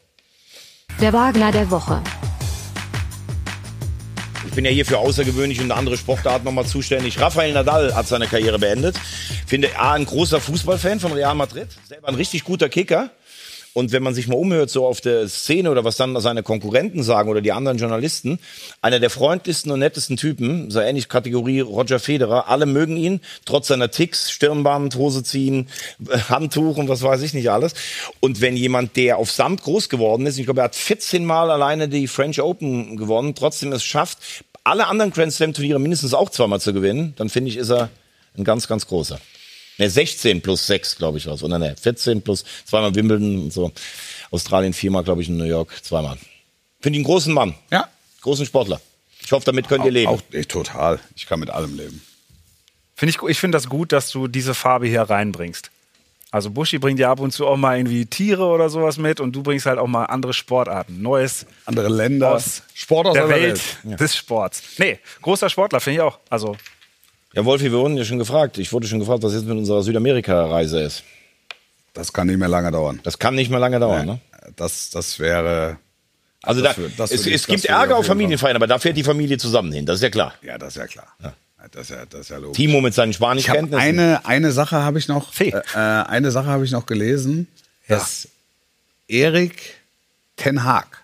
Der Wagner der Woche. Ich bin ja hier für außergewöhnliche und andere Sportarten nochmal zuständig. Rafael Nadal hat seine Karriere beendet. Finde A, ein großer Fußballfan von Real Madrid. Selber ein richtig guter Kicker. Und wenn man sich mal umhört, so auf der Szene oder was dann seine Konkurrenten sagen oder die anderen Journalisten, einer der freundlichsten und nettesten Typen, so ähnlich Kategorie Roger Federer, alle mögen ihn, trotz seiner Ticks, Stirnband, Hose ziehen, Handtuch und was weiß ich nicht alles. Und wenn jemand, der auf Samt groß geworden ist, ich glaube, er hat vierzehn Mal alleine die French Open gewonnen, trotzdem es schafft, alle anderen Grand Slam Turniere mindestens auch zweimal zu gewinnen, dann finde ich, ist er ein ganz, ganz großer. Ne, sechzehn plus sechs, glaube ich, was. Oder ne, vierzehn plus zweimal Wimbledon und so. Australien viermal, glaube ich, in New York zweimal. Finde ich einen großen Mann. Ja. Großen Sportler. Ich hoffe, damit könnt ihr leben. Auch ich, total. Ich kann mit allem leben. Find ich ich finde das gut, dass du diese Farbe hier reinbringst. Also Buschi bringt ja ab und zu auch mal irgendwie Tiere oder sowas mit und du bringst halt auch mal andere Sportarten. Neues. Andere Länder. Aus Sport aus der aller Welt, Welt. des Sports. Nee, großer Sportler, finde ich auch. Also Ja, Wolfi, wir wurden ja schon gefragt. Ich wurde schon gefragt, was jetzt mit unserer Südamerika-Reise ist. Das kann nicht mehr lange dauern. Das kann nicht mehr lange dauern, Nee. ne? Das, das wäre... Also das da, wird- das es, würde ich- es das gibt würde ich Ärger auf auf jeden Familienfeiern, aber da fährt die Familie zusammen hin. Das ist ja klar. Ja, das ist ja klar. Das ist ja, das ist ja logisch. Timo mit seinen Ich habe Spanischkenntnissen. eine, eine Sache habe ich noch, Fee. äh, eine Sache habe ich noch gelesen, dass Erik Ten Hag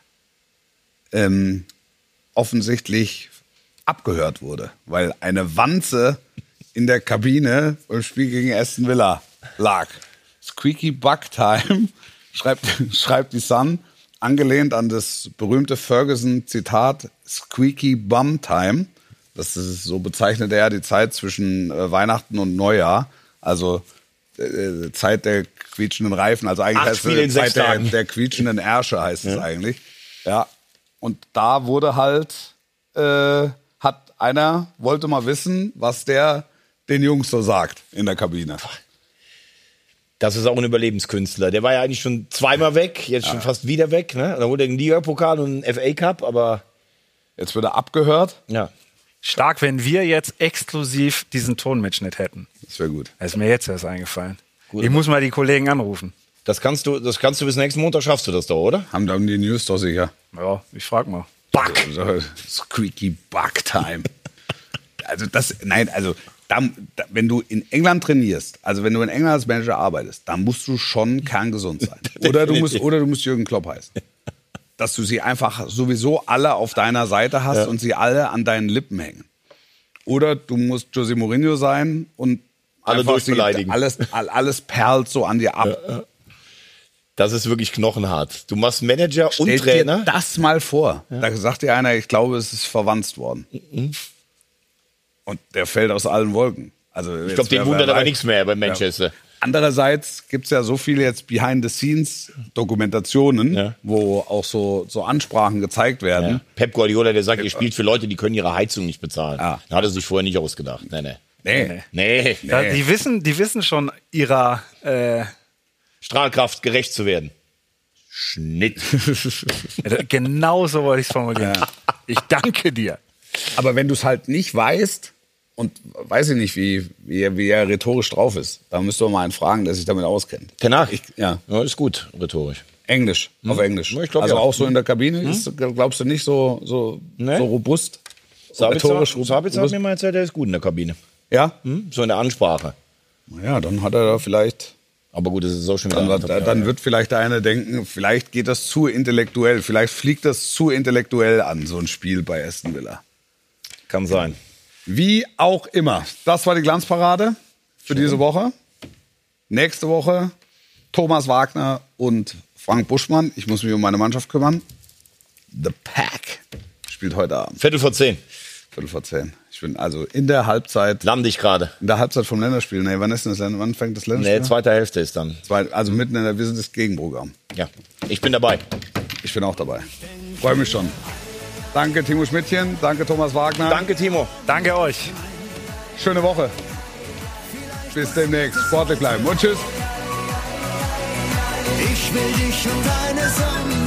ähm, offensichtlich abgehört wurde, weil eine Wanze in der Kabine beim Spiel gegen Aston Villa lag. Squeaky Buck Time, schreibt, schreibt die Sun, angelehnt an das berühmte Ferguson-Zitat Squeaky Bum Time. Das ist, so bezeichnet er die Zeit zwischen äh, Weihnachten und Neujahr. Also äh, Zeit der quietschenden Reifen. Also eigentlich Acht heißt Spiele in es sechs Zeit der, Tagen. der quietschenden Ärsche heißt es eigentlich. Ja. Und da wurde halt, äh, hat einer, wollte mal wissen, was der den Jungs so sagt in der Kabine. Das ist auch ein Überlebenskünstler. Der war ja eigentlich schon zweimal weg, jetzt schon fast wieder weg. Ne? Da holt er einen Ligapokal und einen F A Cup, aber Jetzt wird er abgehört. ja. Stark, wenn wir jetzt exklusiv diesen Tonmitschnitt hätten. Das wäre gut. Das ist mir jetzt erst eingefallen. Gut, ich muss mal die Kollegen anrufen. Das kannst du, das kannst du bis nächsten Montag, schaffst du das doch, oder? Haben dann die News doch sicher. Ja, ich frag mal. Bug! So, squeaky Bug Time. Also das, nein, also da, da, wenn du in England trainierst, also wenn du in England als Manager arbeitest, dann musst du schon kerngesund sein. Oder du musst, oder du musst Jürgen Klopp heißen. Dass du sie einfach sowieso alle auf deiner Seite hast ja. und sie alle an deinen Lippen hängen. Oder du musst José Mourinho sein und alle durchbeleidigen. Alles, alles perlt so an dir ab. Ja, ja. Das ist wirklich knochenhart. Du machst Manager Stell und Trainer. Dir das mal vor. Ja. Da sagt dir einer, ich glaube, es ist verwandt worden. Mhm. Und der fällt aus allen Wolken. Also ich glaube, den wundert aber nichts mehr bei Manchester. Ja. Andererseits gibt es ja so viele jetzt Behind-the-Scenes-Dokumentationen, ja. wo auch so, so Ansprachen gezeigt werden. Ja. Pep Guardiola, der sagt, Pep ihr spielt für Leute, die können ihre Heizung nicht bezahlen. Ja. Da hat er sich vorher nicht ausgedacht. Nee, nee. Nee. nee. nee. nee. Ja, die, wissen, die wissen schon ihrer äh Strahlkraft gerecht zu werden. Schnitt. Genau so wollte ich es formulieren. Ja. Ich danke dir. Aber wenn du es halt nicht weißt, und weiß ich nicht, wie, wie, wie er rhetorisch drauf ist, da müsst ihr mal einen fragen, der sich damit auskennt. Danach? Ich, ja. ja. Ist gut, rhetorisch. Englisch, hm. auf Englisch. Ich glaub, also ja. auch so in der Kabine, hm? ist, glaubst du, nicht so, so, nee. so robust? Sabitzer, Sabitzer hat mir mal erzählt, der ist gut in der Kabine. Ja? Hm? So in der Ansprache. Naja, dann hat er da vielleicht... Aber gut, das ist auch schon wieder... Dann, dann, dann wird vielleicht der eine denken, vielleicht geht das zu intellektuell, vielleicht fliegt das zu intellektuell an, so ein Spiel bei Aston Villa. Kann sein. Wie auch immer. Das war die Glanzparade für Schön. diese Woche. Nächste Woche Thomas Wagner und Frank Buschmann. Ich muss mich um meine Mannschaft kümmern. The Pack spielt heute Abend. Viertel vor zehn. Viertel vor zehn. Ich bin also in der Halbzeit. Lande ich gerade. In der Halbzeit vom Länderspiel. Nee, wann ist denn das Länderspiel? Wann fängt das Länderspiel? Nee, zweite Hälfte ist dann. Zwei, also mitten in der, wir sind das Gegenprogramm. Ja, ich bin dabei. Ich bin auch dabei. Freue mich schon. Danke Timo Schmidtchen, danke Thomas Wagner. Danke Timo. Danke euch. Schöne Woche. Bis demnächst. Sportlich bleiben und tschüss. Ich will dich und deine Sonne.